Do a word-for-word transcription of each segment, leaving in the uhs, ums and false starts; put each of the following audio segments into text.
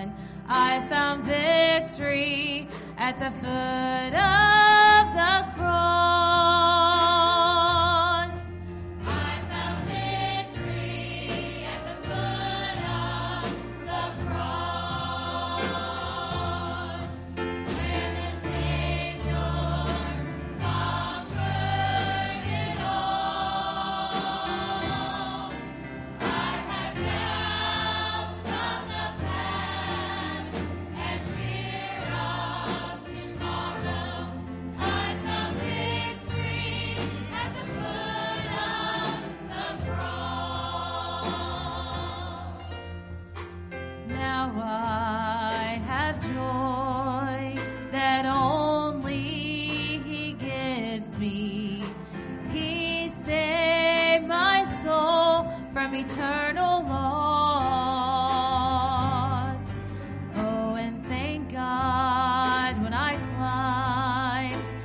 mountain, I found victory at the foot of the cross. I found victory at the foot of the cross, where the Savior conquered it all. I had doubts from the past and fear of tomorrow. I found victory at the foot of the cross. Now I have joy that only He gives me. He saved my soul from eternal loss. Oh, and thank God when I climbed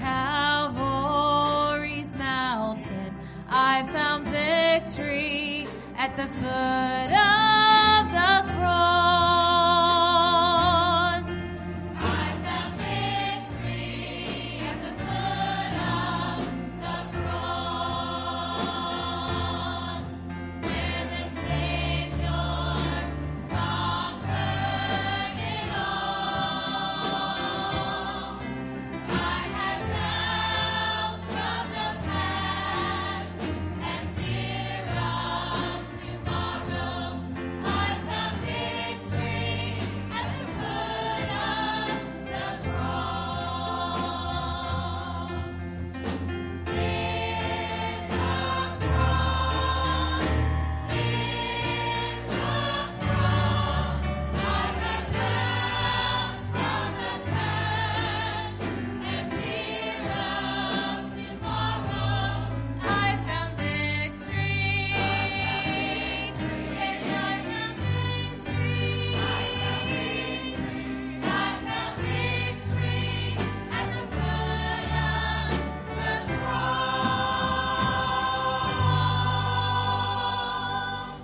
Calvary's mountain, I found victory at the foot of the cross. I found victory at the foot of the cross, where the Savior conquered it all. I had doubts from the past and fear of tomorrow. I found victory at the foot of the cross. In the cross, in the cross, I had doubts from the past and fear of tomorrow. I found victory. Yes, I found victory. I found victory. I found victory at the foot of the cross.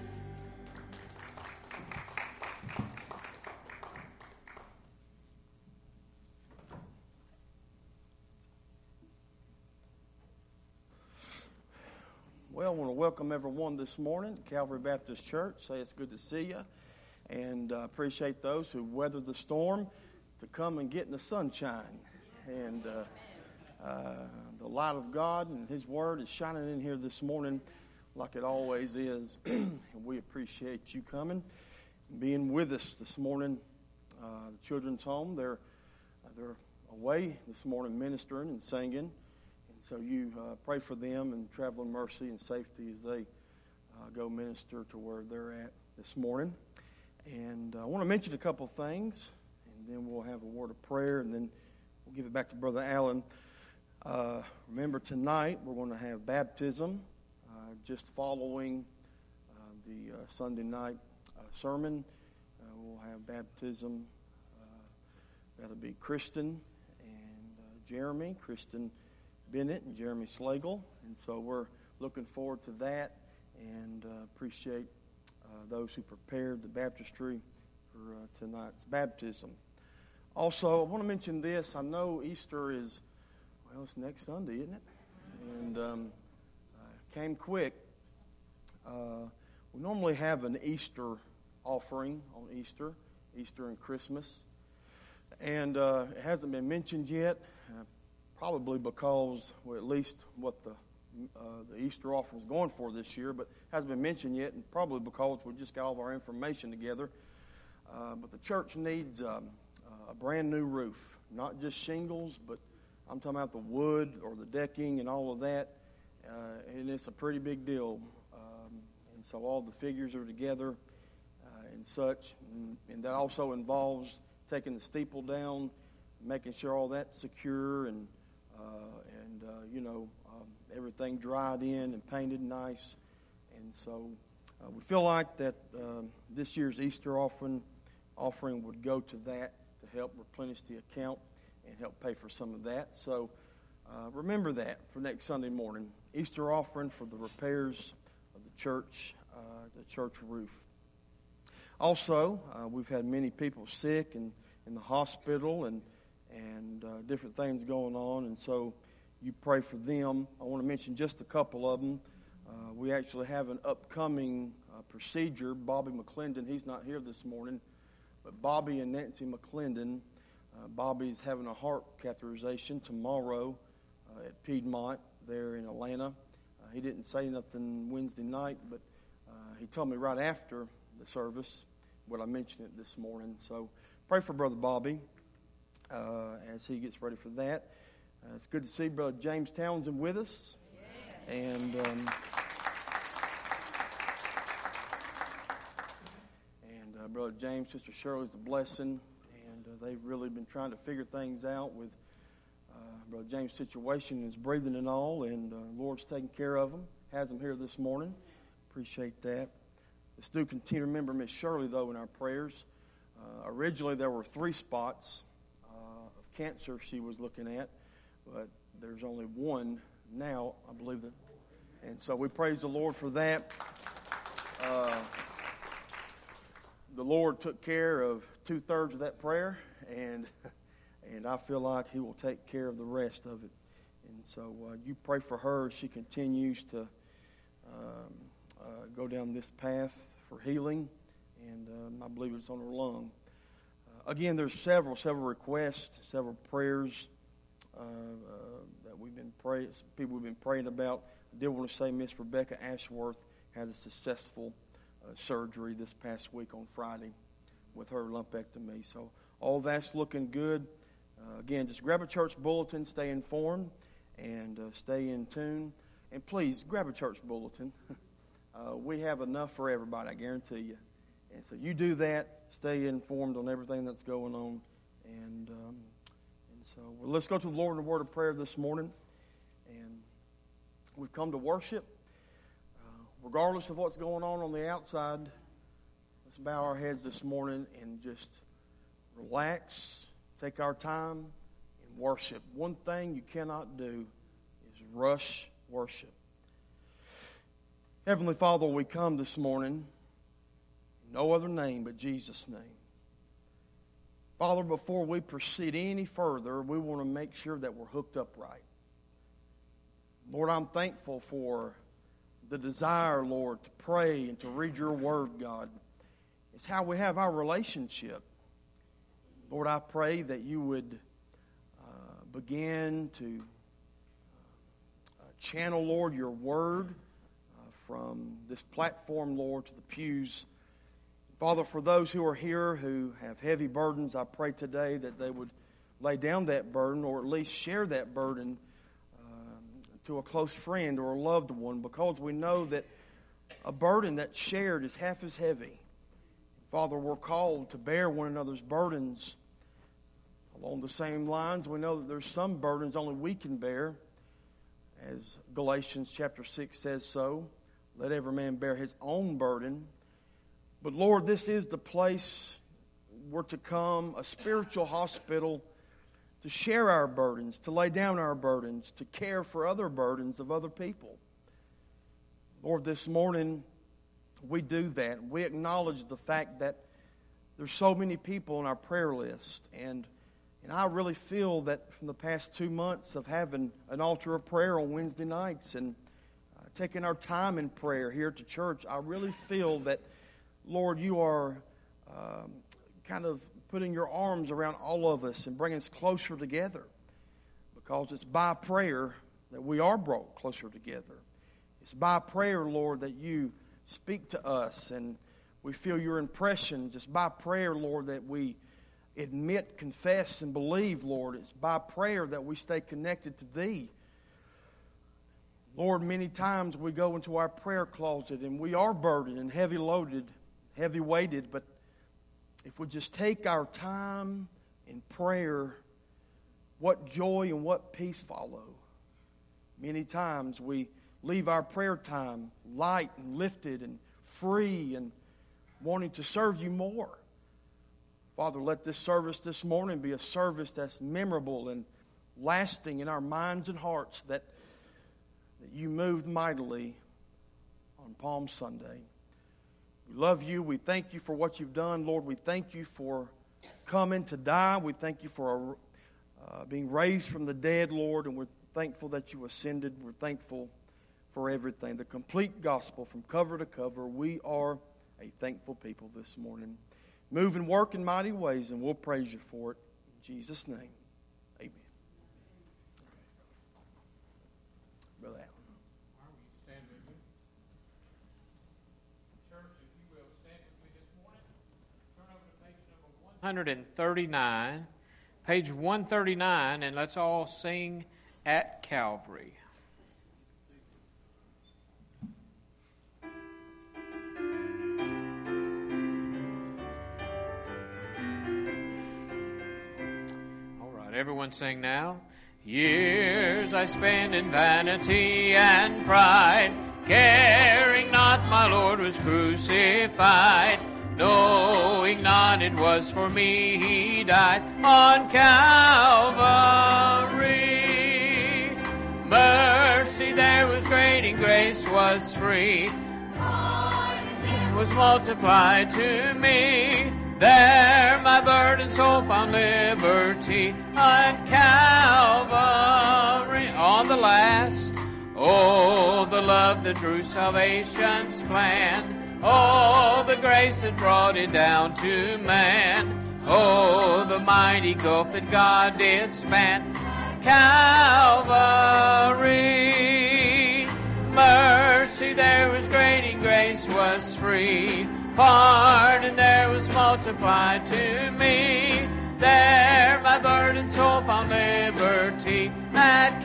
Well, I want to welcome everyone this morning to Calvary Baptist Church. Say it's good to see you, and uh, appreciate those who weathered the storm to come and get in the sunshine. And uh, uh, the light of God and His Word is shining in here this morning like it always is. And we appreciate you coming and being with us this morning. Uh, the children's home, they're, uh, they're away this morning ministering and singing. And so you uh, pray for them and traveling mercy and safety as they uh, go minister to where they're at this morning. And uh, I want to mention a couple of things, and then we'll have a word of prayer, and then we'll give it back to Brother Allen. Uh, remember, tonight we're going to have baptism, uh, just following uh, the uh, Sunday night uh, sermon. Uh, we'll have baptism. Uh, that'll be Kristen and uh, Jeremy, Kristen Bennett and Jeremy Slagle. And so we're looking forward to that, and uh, appreciate uh, those who prepared the baptistry for uh, tonight's baptism. Also, I want to mention this. I know Easter is, well, it's next Sunday, isn't it? And um, uh, came quick. Uh, we normally have an Easter offering on Easter, Easter and Christmas. And uh, it hasn't been mentioned yet, uh, probably because, well, at least what the uh, the Easter offering is going for this year, but hasn't been mentioned yet, and probably because we just got all of our information together. Uh, but the church needs um, a brand new roof, not just shingles, but I'm talking about the wood or the decking and all of that, uh, and it's a pretty big deal. Um, and so all the figures are together uh, and such, and, and that also involves taking the steeple down, making sure all that's secure, and uh, and uh, you know um, everything dried in and painted nice. And so uh, we feel like that um, this year's Easter offering offering would go to that to help replenish the account and help pay for some of that. So uh, remember that for next Sunday morning. Easter offering for the repairs of the church, uh, the church roof. also, uh, we've had many people sick and in the hospital and and uh, different things going on, and so you pray for them. I want to mention just a couple of them. Uh, we actually have an upcoming uh, procedure. Bobby McClendon, he's not here this morning, but Bobby and Nancy McClendon, uh, Bobby's having a heart catheterization tomorrow uh, at Piedmont there in Atlanta. Uh, he didn't say nothing Wednesday night, but uh, he told me right after the service what I mentioned it this morning. So pray for Brother Bobby uh, as he gets ready for that. Uh, it's good to see Brother James Townsend with us. Yes. And um, and uh, Brother James, Sister Shirley's a blessing. And uh, they've really been trying to figure things out with uh, Brother James' situation, his breathing and all. And uh, the Lord's taking care of him. Has him here this morning. Appreciate that. Let's do continue to remember Miss Shirley, though, in our prayers. Uh, originally, there were three spots uh, of cancer she was looking at, but there's only one now, I believe. That, and so we praise the Lord for that. Uh, the Lord took care of two-thirds of that prayer, and and I feel like He will take care of the rest of it. And so uh, you pray for her as she continues to um, uh, go down this path for healing, and um, I believe it's on her lung. Uh, again, there's several, several requests, several prayers uh, uh, that we've been praying, people we've been praying about. I did want to say Miss Rebecca Ashworth had a successful uh, surgery this past week on Friday with her lumpectomy. So all that's looking good. Uh, again, just grab a church bulletin, stay informed, and uh, stay in tune. And please, grab a church bulletin. Uh, we have enough for everybody, I guarantee you. And so you do that, stay informed on everything that's going on. And um, and so well, let's go to the Lord in a word of prayer this morning. And we've come to worship. Uh, regardless of what's going on on the outside, let's bow our heads this morning and just relax, take our time, and worship. One thing you cannot do is rush worship. Heavenly Father, we come this morning in no other name but Jesus' name. Father, before we proceed any further, we want to make sure that we're hooked up right. Lord, I'm thankful for the desire, Lord, to pray and to read your word, God. It's how we have our relationship. Lord, I pray that you would uh, begin to uh, channel, Lord, your word from this platform, Lord, to the pews. Father, for those who are here who have heavy burdens, I pray today that they would lay down that burden or at least share that burden um, to a close friend or a loved one, because we know that a burden that's shared is half as heavy. Father, we're called to bear one another's burdens. Along the same lines, we know that there's some burdens only we can bear, as Galatians chapter six says so. Let every man bear his own burden. But Lord, this is the place we're to come, a spiritual hospital, to share our burdens, to lay down our burdens, to care for other burdens of other people. Lord, this morning we do that. We acknowledge the fact that there's so many people on our prayer list. And, and I really feel that from the past two months of having an altar of prayer on Wednesday nights and taking our time in prayer here at the church, I really feel that, Lord, you are um, kind of putting your arms around all of us and bringing us closer together, because it's by prayer that we are brought closer together. It's by prayer, Lord, that you speak to us and we feel your impressions. It's by prayer, Lord, that we admit, confess, and believe, Lord. It's by prayer that we stay connected to Thee. Lord, many times we go into our prayer closet and we are burdened and heavy loaded, heavy weighted, but if we just take our time in prayer, what joy and what peace follow. Many times we leave our prayer time light and lifted and free and wanting to serve you more. Father, let this service this morning be a service that's memorable and lasting in our minds and hearts, that that you moved mightily on Palm Sunday. We love you. We thank you for what you've done. Lord, we thank you for coming to die. We thank you for uh, being raised from the dead, Lord, and we're thankful that you ascended. We're thankful for everything, the complete gospel from cover to cover. We are a thankful people this morning. Move and work in mighty ways, and we'll praise you for it. In Jesus' name, amen. Brother Allen. one thirty-nine, page one thirty-nine, and let's all sing At Calvary. All right, everyone sing now. Years I spent in vanity and pride, caring not my Lord was crucified, knowing not it was for me he died on Calvary. Mercy there was great and grace was free, pardon was multiplied to me. There my burdened soul found liberty on Calvary. On the last, oh, the love that drew salvation's plan. Oh, the grace that brought it down to man. Oh, the mighty gulf that God did span. Calvary. Mercy there was great and grace was free. Pardon there was multiplied to me. There my burdened soul found liberty at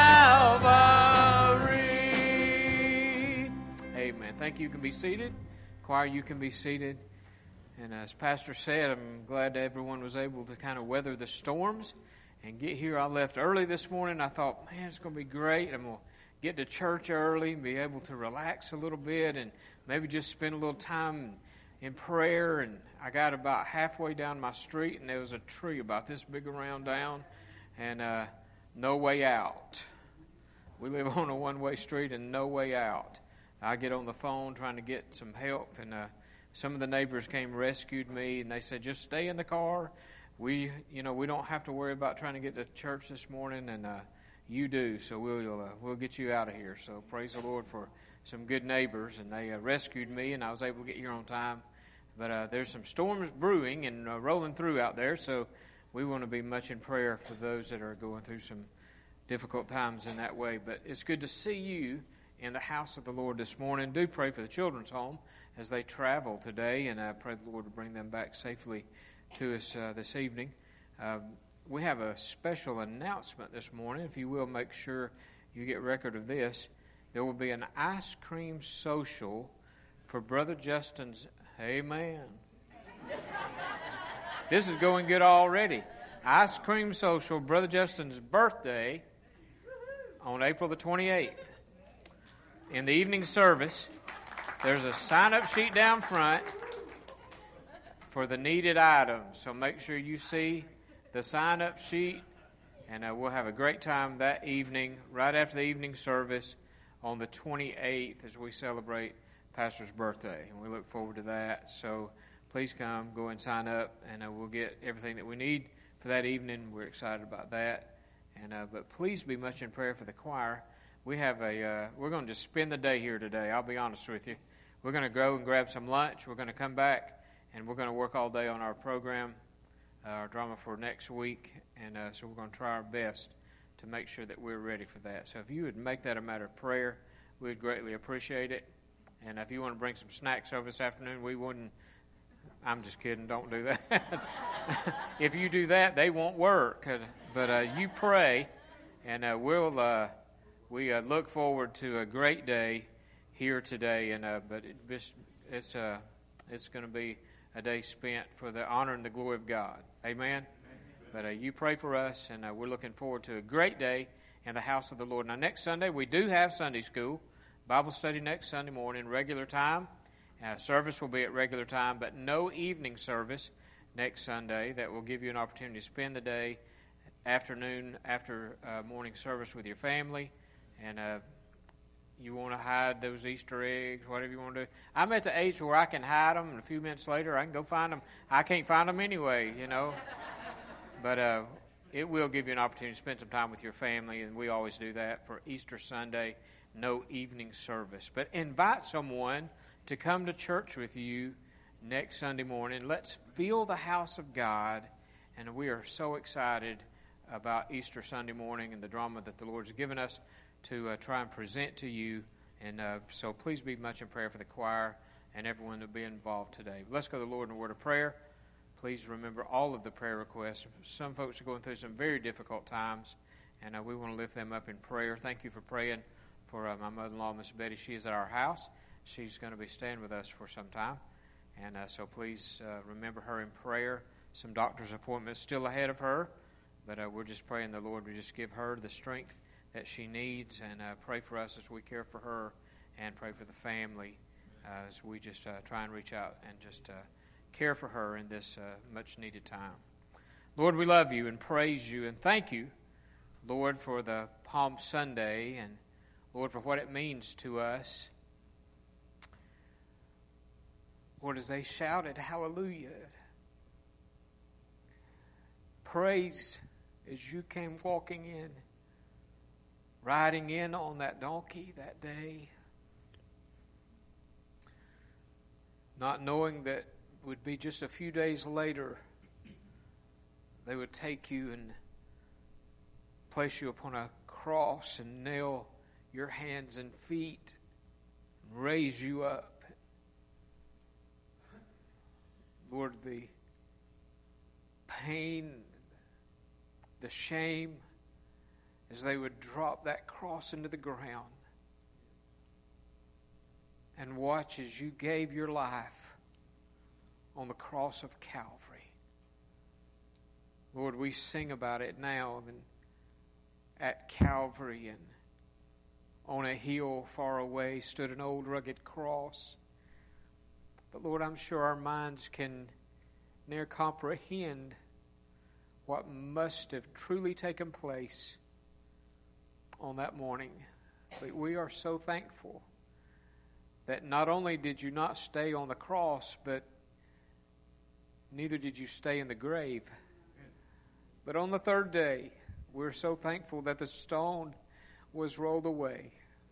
Calvary. Amen. Thank you. You can be seated. Choir, you can be seated. And as Pastor said, I'm glad that everyone was able to kind of weather the storms and get here. I left early this morning. I thought, man, it's going to be great. I'm going to get to church early and be able to relax a little bit and maybe just spend a little time in prayer. And I got about halfway down my street, and there was a tree about this big around down, and uh, no way out. We live on a one-way street and no way out. I get on the phone trying to get some help, and uh, some of the neighbors came and rescued me, and they said, just stay in the car. We, you know, we don't have to worry about trying to get to church this morning, and uh, you do, so we'll uh, we'll get you out of here. So praise the Lord for some good neighbors, and they uh, rescued me, and I was able to get here on time. But uh, there's some storms brewing and uh, rolling through out there, so we want to be much in prayer for those that are going through some difficult times in that way. But it's good to see you in the house of the Lord this morning. Do pray for the children's home as they travel today, and I pray the Lord to bring them back safely to us uh, this evening. Uh, we have a special announcement this morning. If you will, make sure you get record of this. There will be an ice cream social for Brother Justin's. Amen. This is going good already. Ice cream social, Brother Justin's birthday on April the twenty-eighth. In the evening service, there's a sign-up sheet down front for the needed items. So make sure you see the sign-up sheet, and uh, we'll have a great time that evening, right after the evening service on the twenty-eighth as we celebrate Pastor's birthday. And we look forward to that. So please come, go and sign up, and uh, we'll get everything that we need for that evening. We're excited about that. And uh, but please be much in prayer for the choir. We have a, uh, we're going to just spend the day here today. I'll be honest with you. We're going to go and grab some lunch. We're going to come back, and we're going to work all day on our program, uh, our drama for next week. And uh, so we're going to try our best to make sure that we're ready for that. So if you would make that a matter of prayer, we'd greatly appreciate it. And if you want to bring some snacks over this afternoon, we wouldn't. I'm just kidding. Don't do that. If you do that, they won't work. But uh, you pray, and uh, we'll... Uh, We uh, look forward to a great day here today, and uh, but it, it's uh, it's going to be a day spent for the honor and the glory of God. Amen. Amen. But uh, you pray for us, and uh, we're looking forward to a great day in the house of the Lord. Now, next Sunday we do have Sunday school, Bible study next Sunday morning, regular time. Uh, service will be at regular time, but no evening service next Sunday. That will give you an opportunity to spend the day, afternoon after uh, morning service with your family. And uh, you want to hide those Easter eggs, whatever you want to do. I'm at the age where I can hide them, and a few minutes later I can go find them. I can't find them anyway, you know. But uh, it will give you an opportunity to spend some time with your family, and we always do that for Easter Sunday, no evening service. But invite someone to come to church with you next Sunday morning. Let's fill the house of God, and we are so excited about Easter Sunday morning and the drama that the Lord's given us to uh, try and present to you. And uh, so please be much in prayer for the choir and everyone that will be involved today. Let's go to the Lord in a word of prayer. Please remember all of the prayer requests. Some folks are going through some very difficult times, and uh, we want to lift them up in prayer. Thank you for praying for uh, my mother-in-law, Miss Betty. She is at our house. She's going to be staying with us for some time. And uh, so please uh, remember her in prayer. Some doctor's appointments still ahead of her, but uh, we're just praying the Lord would just give her the strength that she needs, and uh, pray for us as we care for her, and pray for the family uh, as we just uh, try and reach out and just uh, care for her in this uh, much-needed time. Lord, we love you and praise you and thank you, Lord, for the Palm Sunday, and Lord, for what it means to us. Lord, as they shouted, hallelujah, praise as you came walking in, riding in on that donkey that day, not knowing that it would be just a few days later they would take you and place you upon a cross and nail your hands and feet and raise you up. Lord, the pain, the shame, as they would drop that cross into the ground and watch as you gave your life on the cross of Calvary. Lord, we sing about it now, and at Calvary and on a hill far away stood an old rugged cross. But Lord, I'm sure our minds can ne'er comprehend what must have truly taken place on that morning. But we are so thankful that not only did you not stay on the cross, but neither did you stay in the grave. But on the third day, we're so thankful that the stone was rolled away.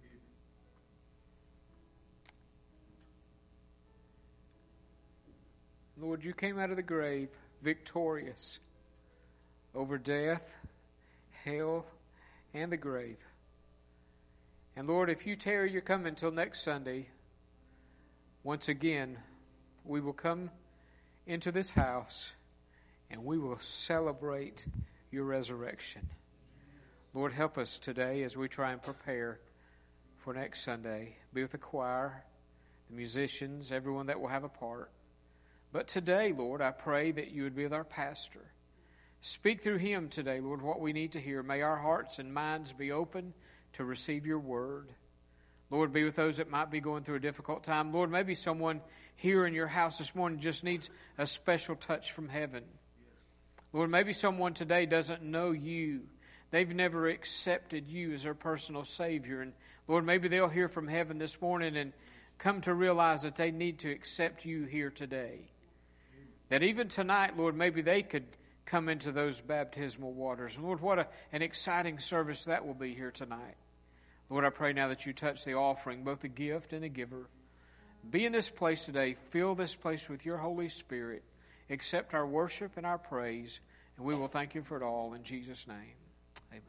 Lord, you came out of the grave victorious over death, hell, and the grave. And Lord, if you tarry your coming until next Sunday, once again, we will come into this house and we will celebrate your resurrection. Lord, help us today as we try and prepare for next Sunday. Be with the choir, the musicians, everyone that will have a part. But today, Lord, I pray that you would be with our pastor. Speak through him today, Lord, what we need to hear. May our hearts and minds be open to receive your word. Lord, be with those that might be going through a difficult time. Lord, maybe someone here in your house this morning just needs a special touch from heaven. Lord, maybe someone today doesn't know you. They've never accepted you as their personal Savior. And Lord, maybe they'll hear from heaven this morning and come to realize that they need to accept you here today. That even tonight, Lord, maybe they could come into those baptismal waters. And Lord, what a, an exciting service that will be here tonight. Lord, I pray now that you touch the offering, both the gift and the giver. Be in this place today. Fill this place with your Holy Spirit. Accept our worship and our praise, and we will thank you for it all in Jesus' name. Amen.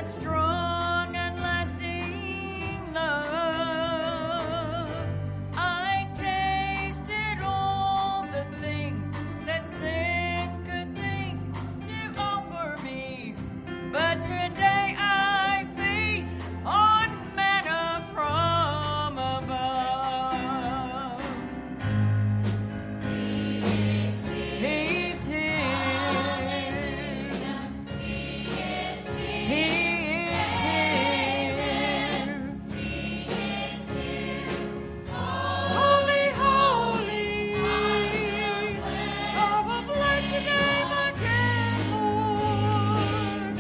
that strong and lasting love. I tasted all the things that sin could think to offer me, but today I feast on manna from above. He's here. He is here. Holy, holy, oh, we'll bless your name again, Lord.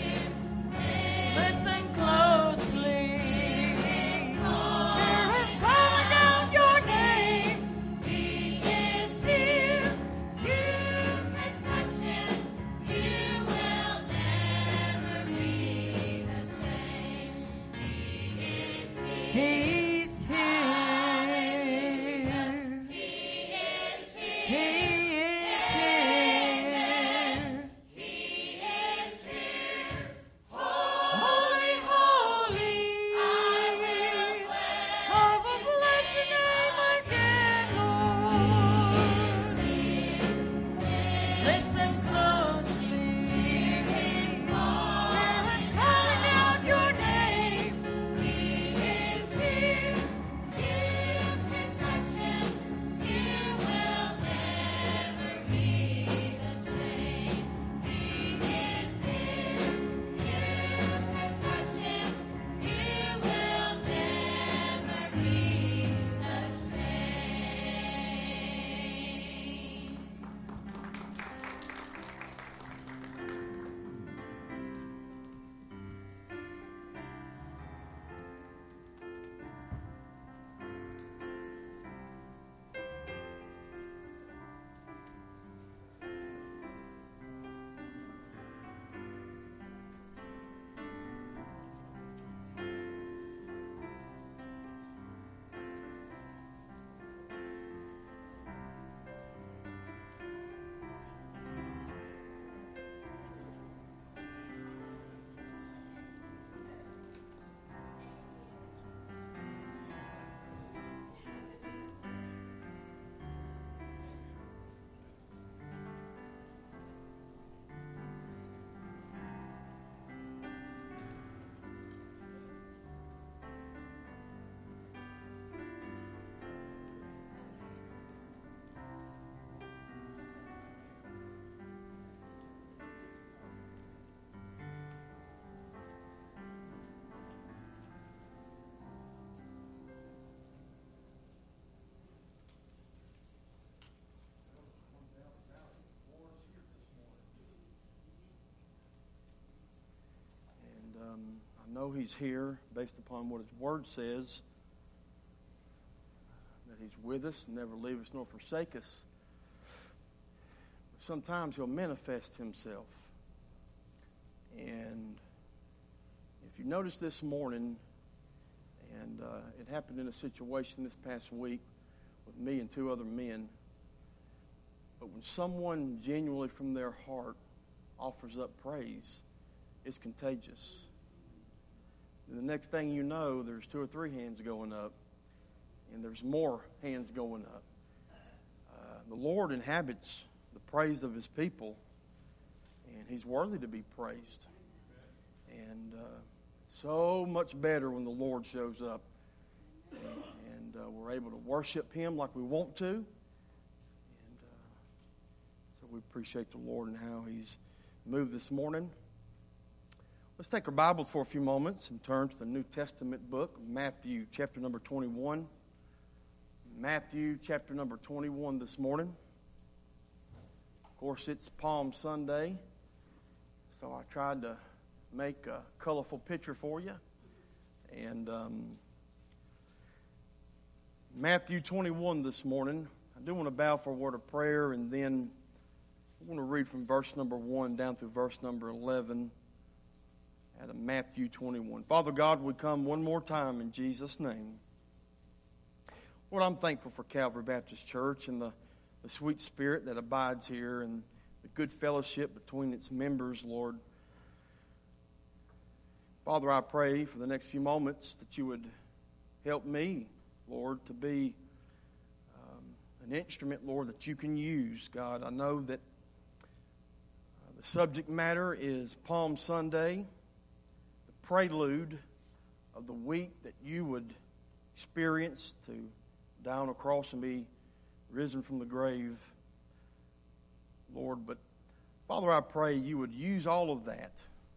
Listen closely. We're calling out your name. He is here. You can touch him. You will never be the same. He's here. He is here. He is here. Holy, holy, I will bless your name again, Lord. Listen closely. We're calling out your name. He is here. You can touch him. You will never be the same. He is here. You can touch him. You will never be the same. And um, I know he's here based upon what his word says, that he's with us, never leave us nor forsake us. But sometimes he'll manifest himself. And if you notice this morning, and uh, it happened in a situation this past week with me and two other men, but when someone genuinely from their heart offers up praise, it's contagious. And the next thing you know, there's two or three hands going up, and there's more hands going up. Uh, the Lord inhabits the praise of his people, and he's worthy to be praised. And uh, so much better when the Lord shows up, and, and uh, we're able to worship him like we want to. And uh, so we appreciate the Lord and how he's moved this morning. Let's take our Bibles for a few moments and turn to the New Testament book, Matthew chapter number twenty-one. Matthew chapter number twenty-one this morning. Of course, it's Palm Sunday, so I tried to make a colorful picture for you. And um, Matthew twenty-one this morning. I do want to bow for a word of prayer, and then I want to read from verse number one down through verse number eleven. Out of Matthew twenty-one. Father God, we come one more time in Jesus' name. Lord, I'm thankful for Calvary Baptist Church and the, the sweet spirit that abides here and the good fellowship between its members, Lord. Father, I pray for the next few moments that you would help me, Lord, to be um, an instrument, Lord, that you can use. God, I know that uh, the subject matter is Palm Sunday, the prelude of the week that you would experience to die on a cross and be risen from the grave, Lord. But Father, I pray you would use all of that.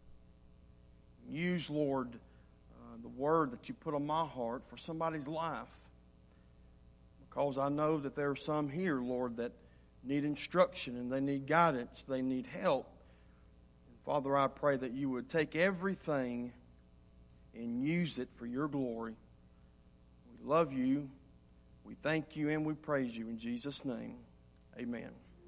Use, Lord, uh, the word that you put on my heart for somebody's life. Because I know that there are some here, Lord, that need instruction and they need guidance, they need help. And Father, I pray that you would take everything and use it for your glory. We love you, we thank you, and we praise you in Jesus' name. Amen.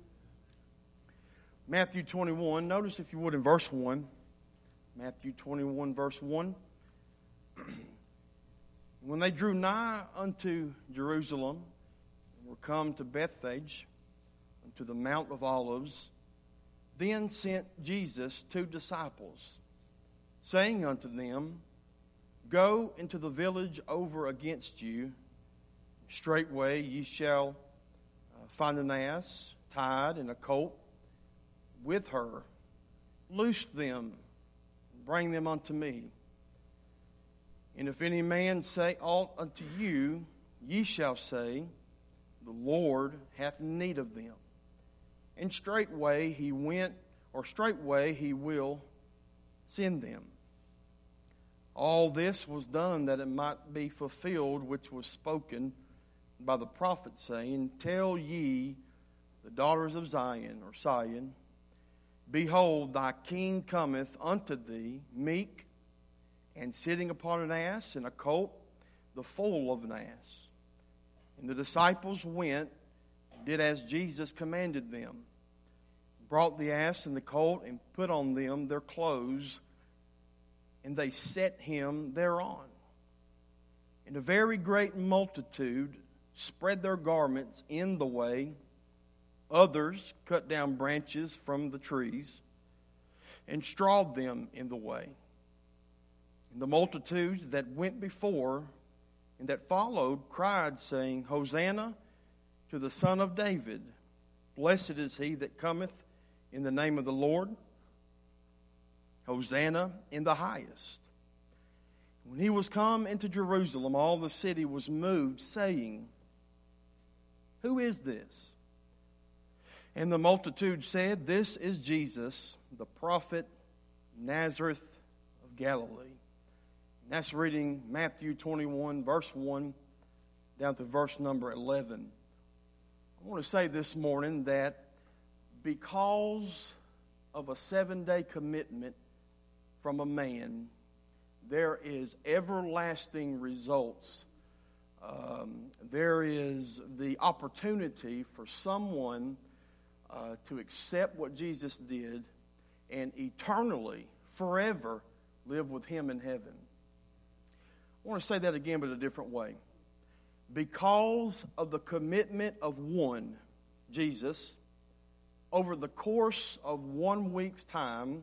Matthew twenty-one, notice if you would in verse one. Matthew twenty-one, verse one. When they drew nigh unto Jerusalem, and were come to Bethphage, unto the Mount of Olives, then sent Jesus two disciples, saying unto them, Go into the village over against you, straightway ye shall uh, find an ass tied and a colt with her. Loose them, bring them unto me. And if any man say aught unto you, ye shall say, The Lord hath need of them. And straightway he went, or straightway he will send them. All this was done that it might be fulfilled, which was spoken by the prophet, saying, Tell ye the daughters of Zion, or Sion, Behold, thy king cometh unto thee, meek, and sitting upon an ass, and a colt, the foal of an ass. And the disciples went, and did as Jesus commanded them, brought the ass and the colt, and put on them their clothes, and they set him thereon. And a very great multitude spread their garments in the way. Others cut down branches from the trees and strawed them in the way. And the multitudes that went before and that followed cried, saying, Hosanna to the Son of David. Blessed is he that cometh in the name of the Lord. Hosanna in the highest. When he was come into Jerusalem, all the city was moved, saying, Who is this? And the multitude said, This is Jesus, the prophet, Nazareth of Galilee. And that's reading Matthew twenty-one, verse one, down to verse number eleven. I want to say this morning that because of a seven-day commitment from a man, there is everlasting results. Um, there is the opportunity for someone Uh, to accept what Jesus did and eternally, forever, live with him in heaven. I want to say that again, but a different way. Because of the commitment of one, Jesus, over the course of one week's time,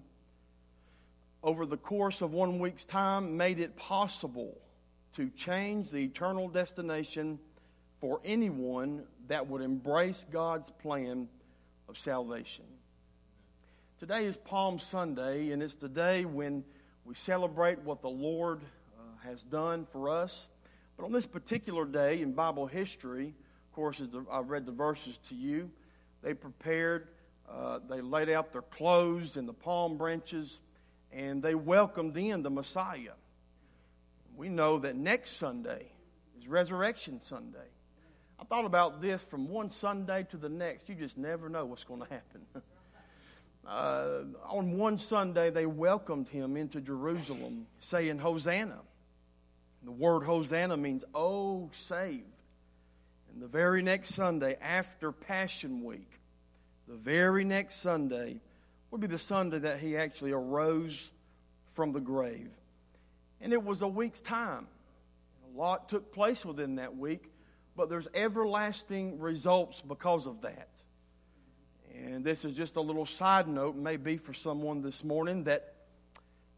over the course of one week's time, made it possible to change the eternal destination for anyone that would embrace God's plan of salvation. Today is Palm Sunday, and it's the day when we celebrate what the Lord uh, has done for us. But on this particular day in Bible history, of course, as the, I've read the verses to you, they prepared, uh, they laid out their clothes and the palm branches, and they welcomed in the Messiah. We know that next Sunday is Resurrection Sunday. I thought about this from one Sunday to the next. You just never know what's going to happen. uh, on one Sunday, they welcomed him into Jerusalem, saying, Hosanna. The word Hosanna means, oh, saved. And the very next Sunday, after Passion Week, the very next Sunday would be the Sunday that he actually arose from the grave. And it was a week's time. A lot took place within that week. But there's everlasting results because of that. And this is just a little side note, maybe for someone this morning, that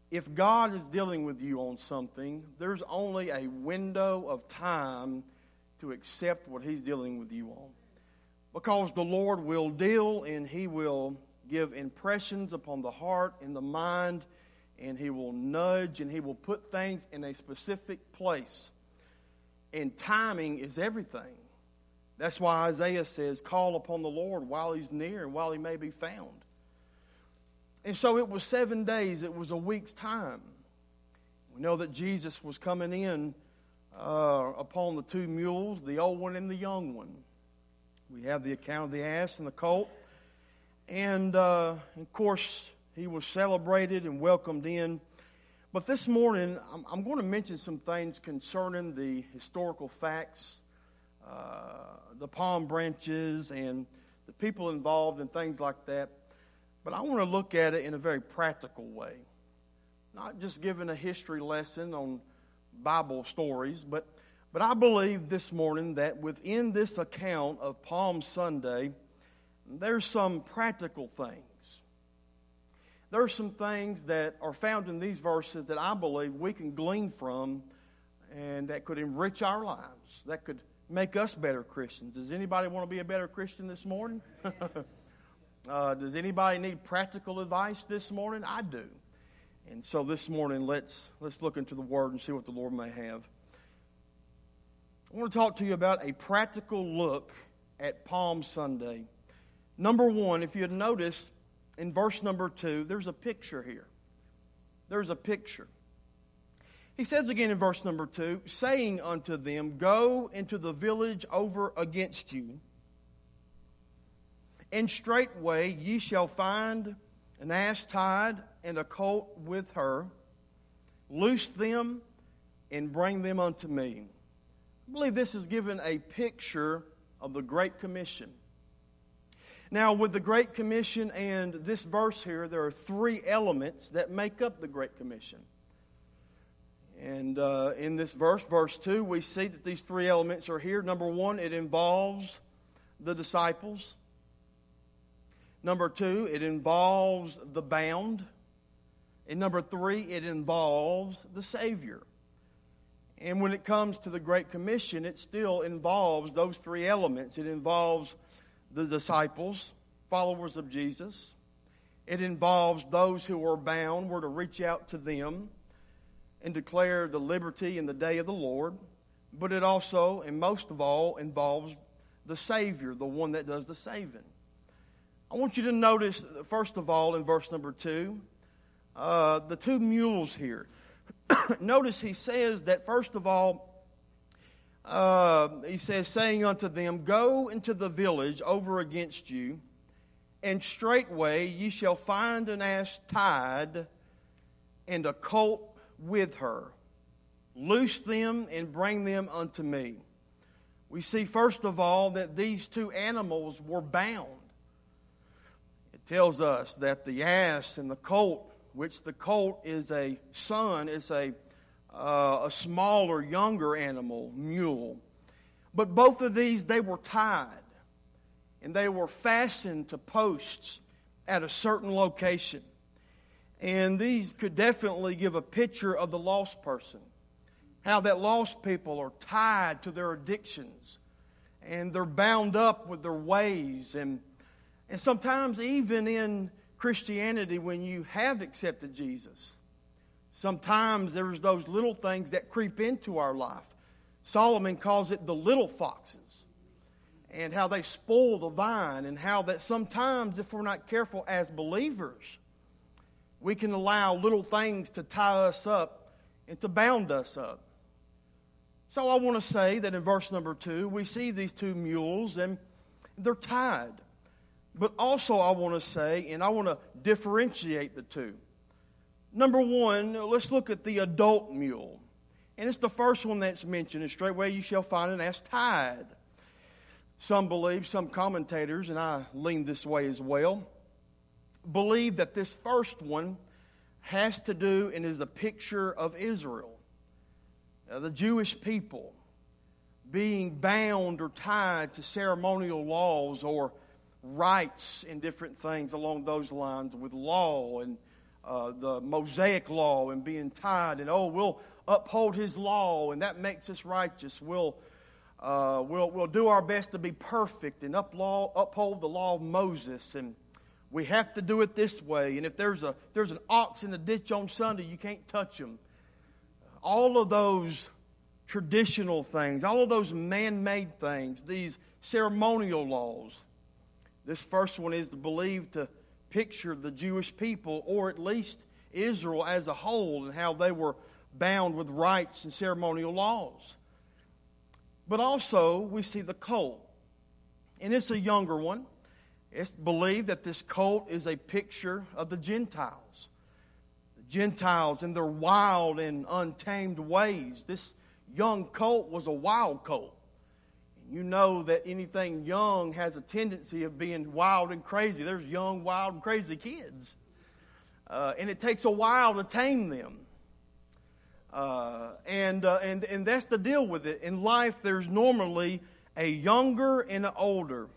if God is dealing with you on something, there's only a window of time to accept what He's dealing with you on. Because the Lord will deal and He will give impressions upon the heart and the mind, and He will nudge and He will put things in a specific place. And timing is everything. That's why Isaiah says, call upon the Lord while He's near and while He may be found. And so it was seven days. It was a week's time. We know that Jesus was coming in uh, upon the two mules, the old one and the young one. We have the account of the ass and the colt. And, uh, of course, He was celebrated and welcomed in. But this morning, I'm, I'm going to mention some things concerning the historical facts, uh, the palm branches, and the people involved and things like that. But I want to look at it in a very practical way. Not just giving a history lesson on Bible stories, but, but I believe this morning that within this account of Palm Sunday, there's some practical things. There are some things that are found in these verses that I believe we can glean from and that could enrich our lives, that could make us better Christians. Does anybody want to be a better Christian this morning? uh, does anybody need practical advice this morning? I do. And so this morning, let's let's look into the Word and see what the Lord may have. I want to talk to you about a practical look at Palm Sunday. Number one, if you had noticed, in verse number two, there's a picture here. There's a picture. He says again in verse number two, saying unto them, go into the village over against you, and straightway ye shall find an ass tied and a colt with her. Loose them and bring them unto me. I believe this is given a picture of the Great Commission. Now, with the Great Commission and this verse here, there are three elements that make up the Great Commission. And uh, in this verse, verse two, we see that these three elements are here. Number one, it involves the disciples. Number two, it involves the bound. And number three, it involves the Savior. And when it comes to the Great Commission, it still involves those three elements. It involves the disciples, followers of Jesus. It involves those who are bound. We're to reach out to them and declare the liberty in the day of the Lord. But it also, and most of all, involves the Savior, the one that does the saving. I want you to notice, first of all, in verse number two, uh, the two mules here. Notice he says that, first of all, uh, he says, saying unto them, go into the village over against you, and straightway ye shall find an ass tied and a colt with her. Loose them and bring them unto me. We see, first of all, that these two animals were bound. It tells us that the ass and the colt, which the colt is a son, is a, uh, a smaller, younger animal, mule. But both of these, they were tied. And they were fastened to posts at a certain location. And these could definitely give a picture of the lost person. How that lost people are tied to their addictions. And they're bound up with their ways. And, and sometimes even in Christianity, when you have accepted Jesus, sometimes there's those little things that creep into our life. Solomon calls it the little foxes. And how they spoil the vine. And how that sometimes, if we're not careful as believers, we can allow little things to tie us up and to bound us up. So I want to say that in verse number two, we see these two mules and they're tied. But also I want to say, and I want to differentiate the two. Number one, let's look at the adult mule. And it's the first one that's mentioned. And straightway you shall find an ass tied. Some believe, some commentators, and I lean this way as well, believe that this first one has to do and is a picture of Israel. Uh, the Jewish people being bound or tied to ceremonial laws or rites and different things along those lines with law and uh, the Mosaic law and being tied, and oh, we'll uphold His law, and that makes us righteous. We'll uh, we'll we'll do our best to be perfect and uplaw, uphold the law of Moses, and we have to do it this way. And if there's a there's an ox in the ditch on Sunday, you can't touch him. All of those traditional things, all of those man-made things, these ceremonial laws. This first one is believed to picture the Jewish people, or at least Israel as a whole, and how they were bound with rites and ceremonial laws. But also, we see the colt. And it's a younger one. It's believed that this colt is a picture of the Gentiles. The Gentiles in their wild and untamed ways. This young colt was a wild colt. And you know that anything young has a tendency of being wild and crazy. There's young, wild, and crazy kids. Uh, and it takes a while to tame them. Uh, and, uh, and, and that's the deal with it. In life, there's normally a younger and an older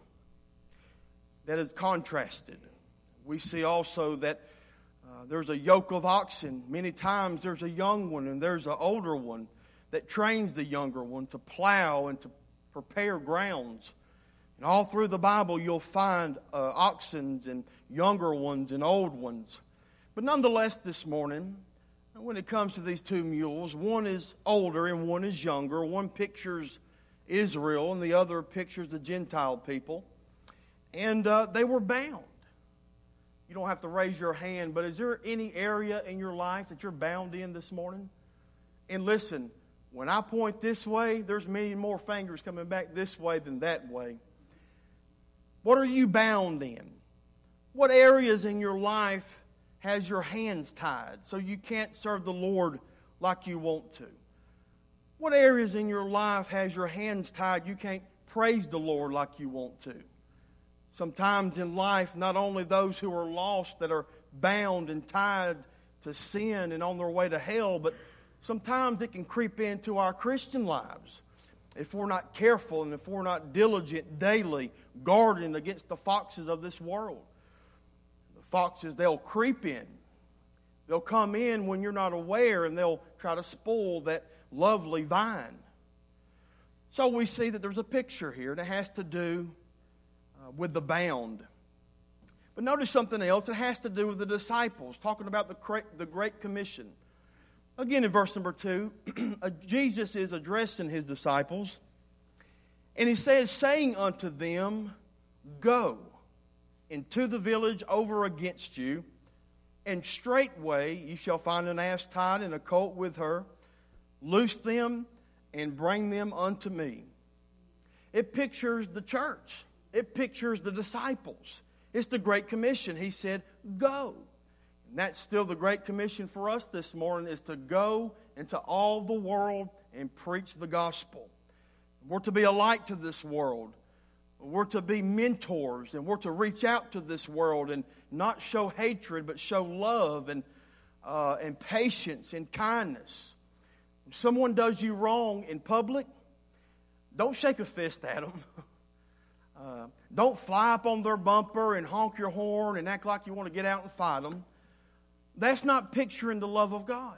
that is contrasted. We see also that uh, there's a yoke of oxen. Many times there's a young one and there's an older one that trains the younger one to plow and to prepare grounds. And all through the Bible you'll find uh, oxen and younger ones and old ones. But nonetheless this morning, when it comes to these two mules, one is older and one is younger. One pictures Israel and the other pictures the Gentile people. And uh, they were bound. You don't have to raise your hand, but is there any area in your life that you're bound in this morning? And listen, when I point this way, there's many more fingers coming back this way than that way. What are you bound in? What areas in your life has your hands tied so you can't serve the Lord like you want to? What areas in your life has your hands tied you can't praise the Lord like you want to? Sometimes in life, not only those who are lost that are bound and tied to sin and on their way to hell, but sometimes it can creep into our Christian lives if we're not careful and if we're not diligent daily guarding against the foxes of this world. Foxes, they'll creep in. They'll come in when you're not aware, and they'll try to spoil that lovely vine. So we see that there's a picture here that has to do uh, with the bound. But notice something else. It has to do with the disciples, talking about the, the Great Commission. Again, in verse number two, Jesus is addressing His disciples. And He says, saying unto them, go into the village over against you, and straightway ye shall find an ass tied and a colt with her. Loose them and bring them unto me. It pictures the church. It pictures the disciples. It's the Great Commission. He said, go. And that's still the Great Commission for us this morning, is to go into all the world and preach the gospel. We're to be a light to this world. We're to be mentors, and we're to reach out to this world and not show hatred, but show love and uh, and patience and kindness. If someone does you wrong in public, don't shake a fist at them. Uh, don't fly up on their bumper and honk your horn and act like you want to get out and fight them. That's not picturing the love of God.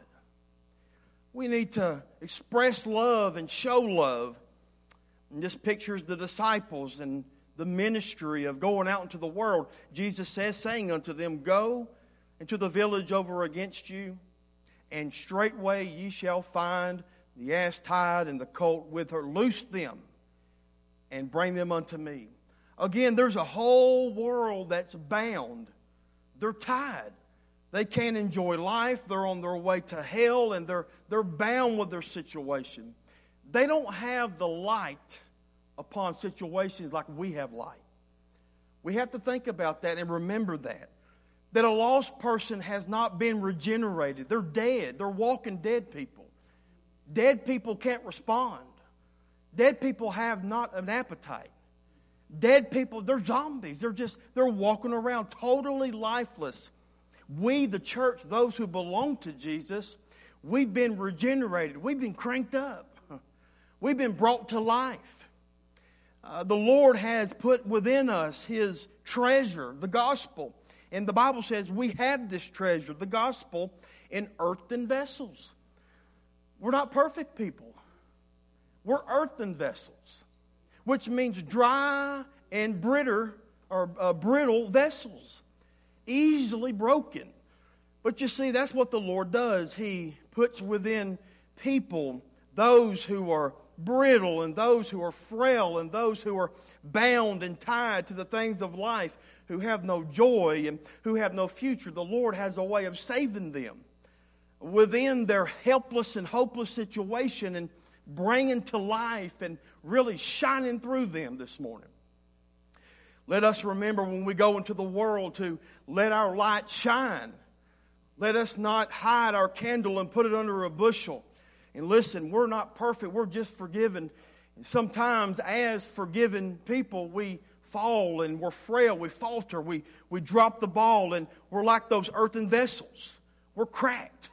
We need to express love and show love. And this pictures the disciples and the ministry of going out into the world. Jesus says, saying unto them, go into the village over against you, and straightway ye shall find the ass tied and the colt with her. Loose them and bring them unto me. Again, there's a whole world that's bound. They're tied. They can't enjoy life. They're on their way to hell, and they're, they're bound with their situation. They don't have the light upon situations like we have light. We have to think about that and remember that. That a lost person has not been regenerated. They're dead. They're walking dead people. Dead people can't respond. Dead people have not an appetite. Dead people, they're zombies. They're just, they're walking around totally lifeless. We, the church, those who belong to Jesus, we've been regenerated. We've been cranked up. We've been brought to life. Uh, the Lord has put within us His treasure, the gospel. And the Bible says we have this treasure, the gospel, in earthen vessels. We're not perfect people. We're earthen vessels, which means dry and brittle, or uh, brittle vessels, easily broken. But you see, that's what the Lord does. He puts within people those who are brittle and those who are frail and those who are bound and tied to the things of life, who have no joy and who have no future. The Lord has a way of saving them within their helpless and hopeless situation and bringing to life and really shining through them this morning. Let us remember when we go into the world to let our light shine. Let us not hide our candle and put it under a bushel. And listen, we're not perfect. We're just forgiven. And sometimes as forgiven people, we fall and we're frail. We falter. We, we drop the ball and we're like those earthen vessels. We're cracked.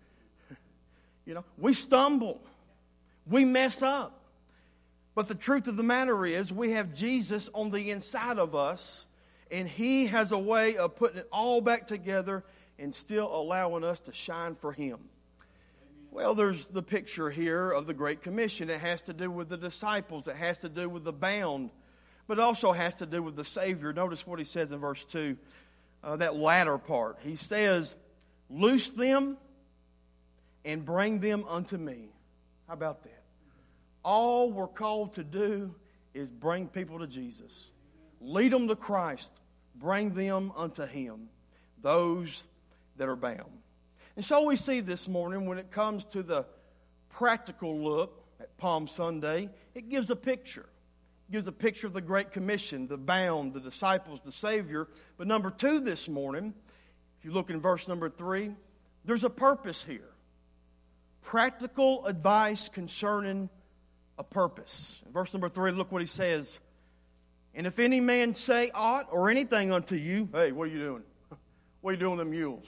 You know, we stumble. We mess up. But the truth of the matter is we have Jesus on the inside of us, and He has a way of putting it all back together and still allowing us to shine for Him. Well, there's the picture here of the Great Commission. It has to do with the disciples. It has to do with the bound. But it also has to do with the Savior. Notice what He says in verse two, uh, that latter part. He says, loose them and bring them unto me. How about that? All we're called to do is bring people to Jesus. Lead them to Christ. Bring them unto Him. Those that are bound. And so we see this morning when it comes to the practical look at Palm Sunday, it gives a picture. It gives a picture of the Great Commission, the bound, the disciples, the Savior. But number two this morning, if you look in verse number three, there's a purpose here. Practical advice concerning a purpose. In verse number three, look what he says. And if any man say aught or anything unto you, hey, what are you doing? What are you doing with the mules?